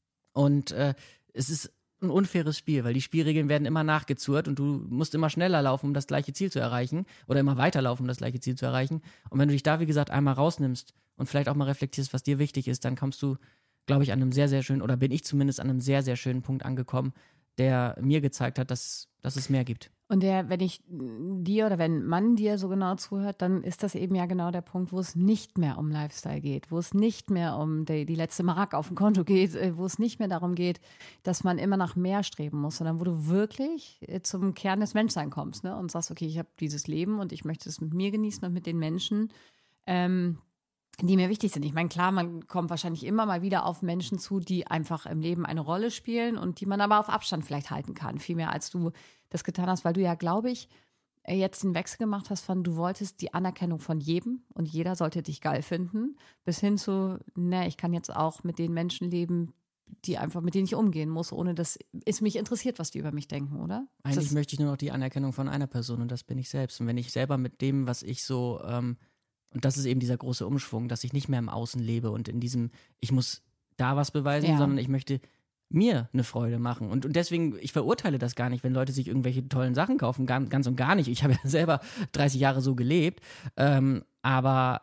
[SPEAKER 1] Und äh, es ist ein unfaires Spiel, weil die Spielregeln werden immer nachgezurrt und du musst immer schneller laufen, um das gleiche Ziel zu erreichen oder immer weiterlaufen, um das gleiche Ziel zu erreichen. Und wenn du dich da, wie gesagt, einmal rausnimmst und vielleicht auch mal reflektierst, was dir wichtig ist, dann kommst du, glaube ich, an einem sehr, sehr schönen, oder bin ich zumindest an einem sehr, sehr schönen Punkt angekommen, der mir gezeigt hat, dass, dass es mehr gibt.
[SPEAKER 2] Und der, wenn ich dir oder wenn man dir so genau zuhört, dann ist das eben ja genau der Punkt, wo es nicht mehr um Lifestyle geht, wo es nicht mehr um die, die letzte Mark auf dem Konto geht, äh, wo es nicht mehr darum geht, dass man immer nach mehr streben muss, sondern wo du wirklich äh, zum Kern des Menschseins kommst, ne? Und sagst, okay, ich habe dieses Leben und ich möchte es mit mir genießen und mit den Menschen, ähm, die mir wichtig sind. Ich meine, klar, man kommt wahrscheinlich immer mal wieder auf Menschen zu, die einfach im Leben eine Rolle spielen und die man aber auf Abstand vielleicht halten kann. Viel mehr, als du das getan hast, weil du ja, glaube ich, jetzt den Wechsel gemacht hast von, du wolltest die Anerkennung von jedem und jeder sollte dich geil finden, bis hin zu, ne, ich kann jetzt auch mit den Menschen leben, die einfach, mit denen ich umgehen muss, ohne dass es mich interessiert, was die über mich denken, oder?
[SPEAKER 1] Eigentlich
[SPEAKER 2] das,
[SPEAKER 1] möchte ich nur noch die Anerkennung von einer Person und das bin ich selbst. Und wenn ich selber mit dem, was ich so, ähm, und das ist eben dieser große Umschwung, dass ich nicht mehr im Außen lebe und in diesem, ich muss da was beweisen,
[SPEAKER 2] Ja.
[SPEAKER 1] sondern ich möchte mir eine Freude machen. Und, und deswegen, ich verurteile das gar nicht, wenn Leute sich irgendwelche tollen Sachen kaufen, ganz, ganz und gar nicht. Ich habe ja selber dreißig Jahre so gelebt, ähm, aber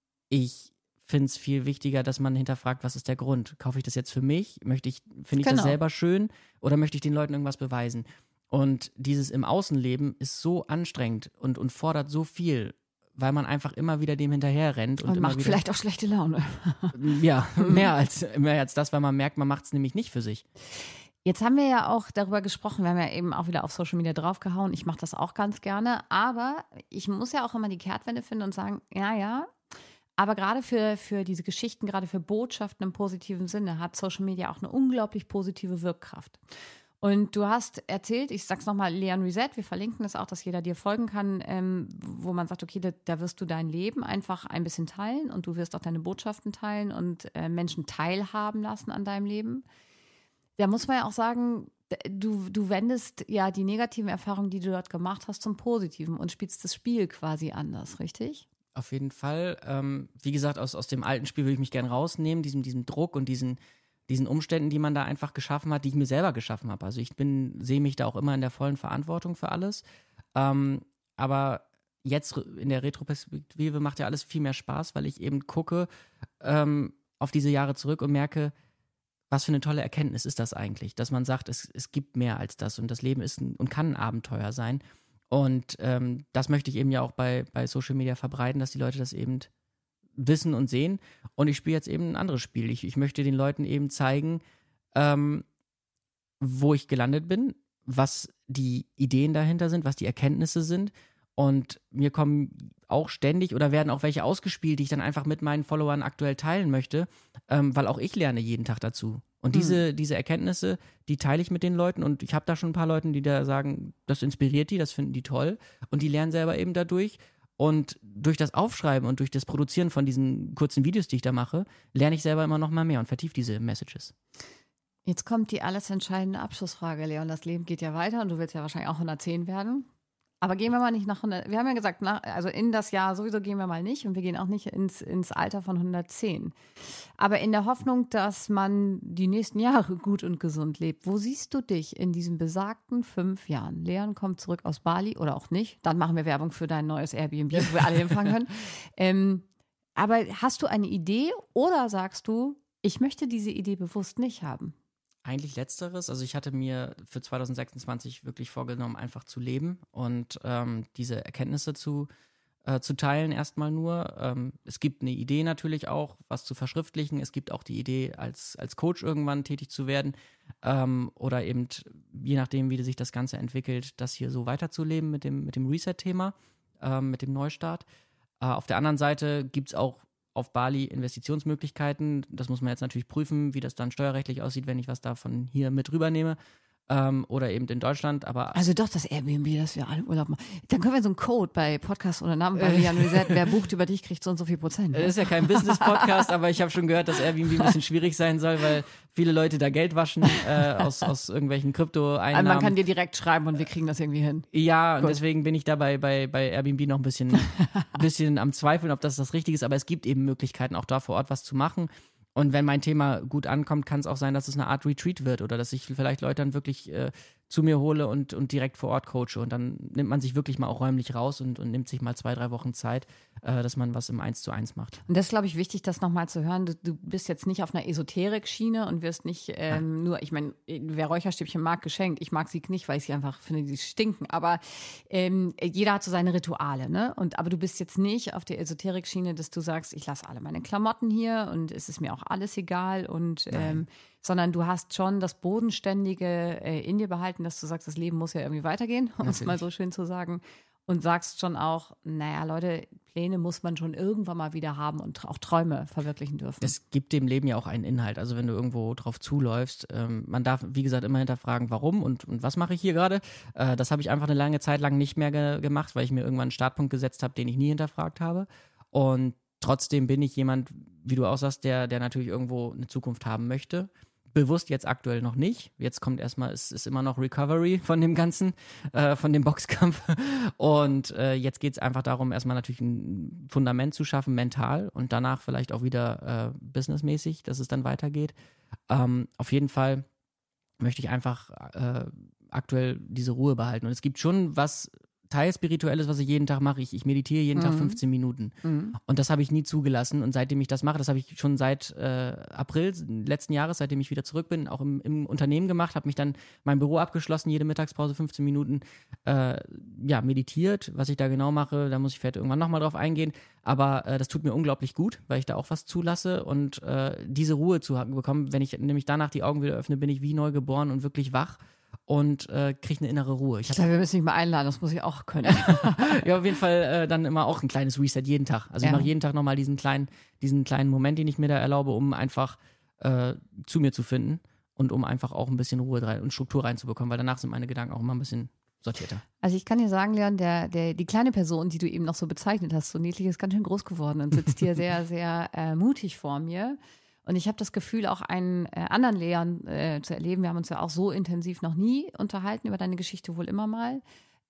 [SPEAKER 1] ich finde es viel wichtiger, dass man hinterfragt, was ist der Grund? Kaufe ich das jetzt für mich? Möchte ich, finde ich
[SPEAKER 2] Genau.
[SPEAKER 1] das selber schön oder möchte ich den Leuten irgendwas beweisen? Und dieses im Außenleben ist so anstrengend und, und fordert so viel, weil man einfach immer wieder dem hinterher rennt. Und,
[SPEAKER 2] und
[SPEAKER 1] immer
[SPEAKER 2] macht
[SPEAKER 1] wieder,
[SPEAKER 2] vielleicht auch schlechte Laune.
[SPEAKER 1] Ja, mehr als, mehr als das, weil man merkt, man macht es nämlich nicht für sich.
[SPEAKER 2] Jetzt haben wir ja auch darüber gesprochen, wir haben ja eben auch wieder auf Social Media draufgehauen. Ich mache das auch ganz gerne, aber ich muss ja auch immer die Kehrtwende finden und sagen, ja, ja, aber gerade für, für diese Geschichten, gerade für Botschaften im positiven Sinne, hat Social Media auch eine unglaublich positive Wirkkraft. Und du hast erzählt, ich sag's nochmal, Leon Reset, wir verlinken das auch, dass jeder dir folgen kann, ähm, wo man sagt, okay, da, da wirst du dein Leben einfach ein bisschen teilen und du wirst auch deine Botschaften teilen und äh, Menschen teilhaben lassen an deinem Leben. Da muss man ja auch sagen, du, du wendest ja die negativen Erfahrungen, die du dort gemacht hast, zum Positiven und spielst das Spiel quasi anders, richtig?
[SPEAKER 1] Auf jeden Fall. Ähm, wie gesagt, aus, aus dem alten Spiel würde ich mich gern rausnehmen, diesem, diesem Druck und diesen, diesen Umständen, die man da einfach geschaffen hat, die ich mir selber geschaffen habe. Also ich bin, sehe mich da auch immer in der vollen Verantwortung für alles. Ähm, aber jetzt in der Retroperspektive macht ja alles viel mehr Spaß, weil ich eben gucke ähm, auf diese Jahre zurück und merke, was für eine tolle Erkenntnis ist das eigentlich, dass man sagt, es, es gibt mehr als das und das Leben ist ein, und kann ein Abenteuer sein. Und ähm, das möchte ich eben ja auch bei, bei Social Media verbreiten, dass die Leute das eben wissen und sehen. Und ich spiele jetzt eben ein anderes Spiel. Ich, ich möchte den Leuten eben zeigen, ähm, wo ich gelandet bin, was die Ideen dahinter sind, was die Erkenntnisse sind. Und mir kommen auch ständig oder werden auch welche ausgespielt, die ich dann einfach mit meinen Followern aktuell teilen möchte, ähm, weil auch ich lerne jeden Tag dazu. Und diese, hm. diese Erkenntnisse, die teile ich mit den Leuten und ich habe da schon ein paar Leute, die da sagen, das inspiriert die, das finden die toll und die lernen selber eben dadurch. Und durch das Aufschreiben und durch das Produzieren von diesen kurzen Videos, die ich da mache, lerne ich selber immer noch mal mehr und vertiefe diese Messages.
[SPEAKER 2] Jetzt kommt die alles entscheidende Abschlussfrage, Leon. Das Leben geht ja weiter und du willst ja wahrscheinlich auch hundertzehn werden. Aber gehen wir mal nicht nach hundert. Wir haben ja gesagt, nach, also in das Jahr sowieso gehen wir mal nicht und wir gehen auch nicht ins, ins Alter von hundertzehn. Aber in der Hoffnung, dass man die nächsten Jahre gut und gesund lebt, wo siehst du dich in diesen besagten fünf Jahren? Leon kommt zurück aus Bali oder auch nicht. Dann machen wir Werbung für dein neues Airbnb, wo wir alle hinfahren können. Ähm, Aber hast du eine Idee oder sagst du, ich möchte diese Idee bewusst nicht haben?
[SPEAKER 1] Eigentlich Letzteres. Also ich hatte mir für zwanzig sechsundzwanzig wirklich vorgenommen, einfach zu leben und ähm, diese Erkenntnisse zu, äh, zu teilen erstmal nur. Ähm, es gibt eine Idee natürlich auch, was zu verschriftlichen. Es gibt auch die Idee, als, als Coach irgendwann tätig zu werden ähm, oder eben, je nachdem, wie sich das Ganze entwickelt, das hier so weiterzuleben mit dem, mit dem Reset-Thema, ähm, mit dem Neustart. Äh, auf der anderen Seite gibt es auch auf Bali Investitionsmöglichkeiten. Das muss man jetzt natürlich prüfen, wie das dann steuerrechtlich aussieht, wenn ich was davon hier mit rübernehme. Ähm, oder eben in Deutschland. Aber
[SPEAKER 2] also doch das Airbnb, dass wir alle Urlaub machen. Dann können wir so einen Code bei Podcast oder Namen bei Liane Reset, wer bucht über dich, kriegt so und so viel Prozent.
[SPEAKER 1] Das ist ja kein Business-Podcast, aber ich habe schon gehört, dass Airbnb ein bisschen schwierig sein soll, weil viele Leute da Geld waschen äh, aus, aus irgendwelchen Krypto-Einnahmen.
[SPEAKER 2] Also man kann dir direkt schreiben und wir kriegen das irgendwie hin.
[SPEAKER 1] Ja,
[SPEAKER 2] Gut.
[SPEAKER 1] Und deswegen bin ich dabei bei, bei Airbnb noch ein bisschen, bisschen am Zweifeln, ob das das Richtige ist. Aber es gibt eben Möglichkeiten, auch da vor Ort was zu machen. Und wenn mein Thema gut ankommt, kann es auch sein, dass es eine Art Retreat wird oder dass ich vielleicht Leute dann wirklich äh, zu mir hole und, und direkt vor Ort coache. Und dann nimmt man sich wirklich mal auch räumlich raus und, und nimmt sich mal zwei, drei Wochen Zeit, äh, dass man was im Eins zu eins macht.
[SPEAKER 2] Und das ist, glaube ich, wichtig, das nochmal zu hören. Du, du bist jetzt nicht auf einer Esoterik-Schiene und wirst nicht ähm, nur, ich meine, wer Räucherstäbchen mag, geschenkt. Ich mag sie nicht, weil ich sie einfach finde, die stinken. Aber ähm, jeder hat so seine Rituale, ne? Und, aber du bist jetzt nicht auf der Esoterik-Schiene, dass du sagst, ich lasse alle meine Klamotten hier und es ist mir auch alles egal und ähm, sondern du hast schon das Bodenständige äh, in dir behalten, dass du sagst, das Leben muss ja irgendwie weitergehen, um es mal so schön zu sagen. Und sagst schon auch, naja, Leute, Pläne muss man schon irgendwann mal wieder haben und auch Träume verwirklichen dürfen.
[SPEAKER 1] Es gibt dem Leben ja auch einen Inhalt. Also wenn du irgendwo drauf zuläufst, ähm, man darf, wie gesagt, immer hinterfragen, warum und, und was mache ich hier gerade. Äh, das habe ich einfach eine lange Zeit lang nicht mehr ge- gemacht, weil ich mir irgendwann einen Startpunkt gesetzt habe, den ich nie hinterfragt habe. Und trotzdem bin ich jemand, wie du auch sagst, der, der natürlich irgendwo eine Zukunft haben möchte. Bewusst jetzt aktuell noch nicht. Jetzt kommt erstmal, es ist immer noch Recovery von dem Ganzen, äh, von dem Boxkampf. Und äh, jetzt geht es einfach darum, erstmal natürlich ein Fundament zu schaffen, mental und danach vielleicht auch wieder äh, businessmäßig, dass es dann weitergeht. Ähm, auf jeden Fall möchte ich einfach äh, aktuell diese Ruhe behalten. Und es gibt schon was Teilspirituelles, was ich jeden Tag mache. Ich, ich meditiere jeden mhm. Tag fünfzehn Minuten. Mhm. Und das habe ich nie zugelassen. Und seitdem ich das mache, das habe ich schon seit äh, April letzten Jahres, seitdem ich wieder zurück bin, auch im, im Unternehmen gemacht, habe mich dann mein Büro abgeschlossen, jede Mittagspause fünfzehn Minuten äh, ja, meditiert. Was ich da genau mache, da muss ich vielleicht irgendwann nochmal drauf eingehen. Aber äh, das tut mir unglaublich gut, weil ich da auch was zulasse und äh, diese Ruhe zu bekommen. Wenn ich nämlich danach die Augen wieder öffne, bin ich wie neu geboren und wirklich wach. Und äh, kriege eine innere Ruhe.
[SPEAKER 2] Ich, ich glaube, wir müssen dich mal einladen, das muss ich auch können.
[SPEAKER 1] Ja, auf jeden Fall äh, dann immer auch ein kleines Reset jeden Tag. Also ja. Ich mache jeden Tag nochmal diesen kleinen, diesen kleinen Moment, den ich mir da erlaube, um einfach äh, zu mir zu finden und um einfach auch ein bisschen Ruhe rein und Struktur reinzubekommen, weil danach sind meine Gedanken auch immer ein bisschen sortierter.
[SPEAKER 2] Also ich kann dir sagen, Leon, der, der, die kleine Person, die du eben noch so bezeichnet hast, so niedlich, ist ganz schön groß geworden und sitzt hier sehr, sehr äh, mutig vor mir. Und ich habe das Gefühl, auch einen äh, anderen Leon äh, zu erleben. Wir haben uns ja auch so intensiv noch nie unterhalten über deine Geschichte, wohl immer mal.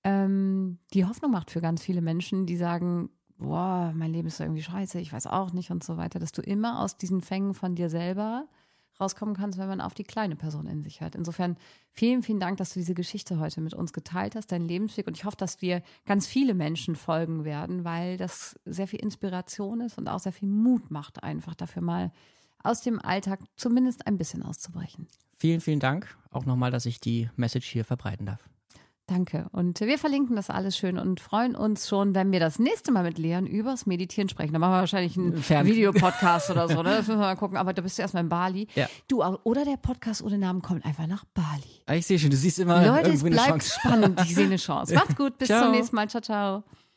[SPEAKER 2] Ähm, die Hoffnung macht für ganz viele Menschen, die sagen, boah, mein Leben ist irgendwie scheiße, ich weiß auch nicht und so weiter, dass du immer aus diesen Fängen von dir selber rauskommen kannst, wenn man auf die kleine Person in sich hört. Insofern vielen, vielen Dank, dass du diese Geschichte heute mit uns geteilt hast, deinen Lebensweg. Und ich hoffe, dass dir ganz viele Menschen folgen werden, weil das sehr viel Inspiration ist und auch sehr viel Mut macht, einfach dafür mal aus dem Alltag zumindest ein bisschen auszubrechen.
[SPEAKER 1] Vielen, vielen Dank. Auch nochmal, dass ich die Message hier verbreiten darf.
[SPEAKER 2] Danke. Und wir verlinken das alles schön und freuen uns schon, wenn wir das nächste Mal mit Leon übers Meditieren sprechen. Da machen wir wahrscheinlich einen Fern- Videopodcast oder so. Ne? Das müssen wir mal gucken. Aber da bist du erstmal in Bali.
[SPEAKER 1] Ja.
[SPEAKER 2] Du, oder der Podcast ohne Namen kommt einfach nach Bali.
[SPEAKER 1] Ich sehe schon, du siehst immer
[SPEAKER 2] Leute,
[SPEAKER 1] irgendwo
[SPEAKER 2] es bleibt
[SPEAKER 1] eine Chance.
[SPEAKER 2] spannend. Ich sehe eine Chance. Macht's gut. Bis
[SPEAKER 1] Ciao.
[SPEAKER 2] zum nächsten Mal. Ciao, ciao.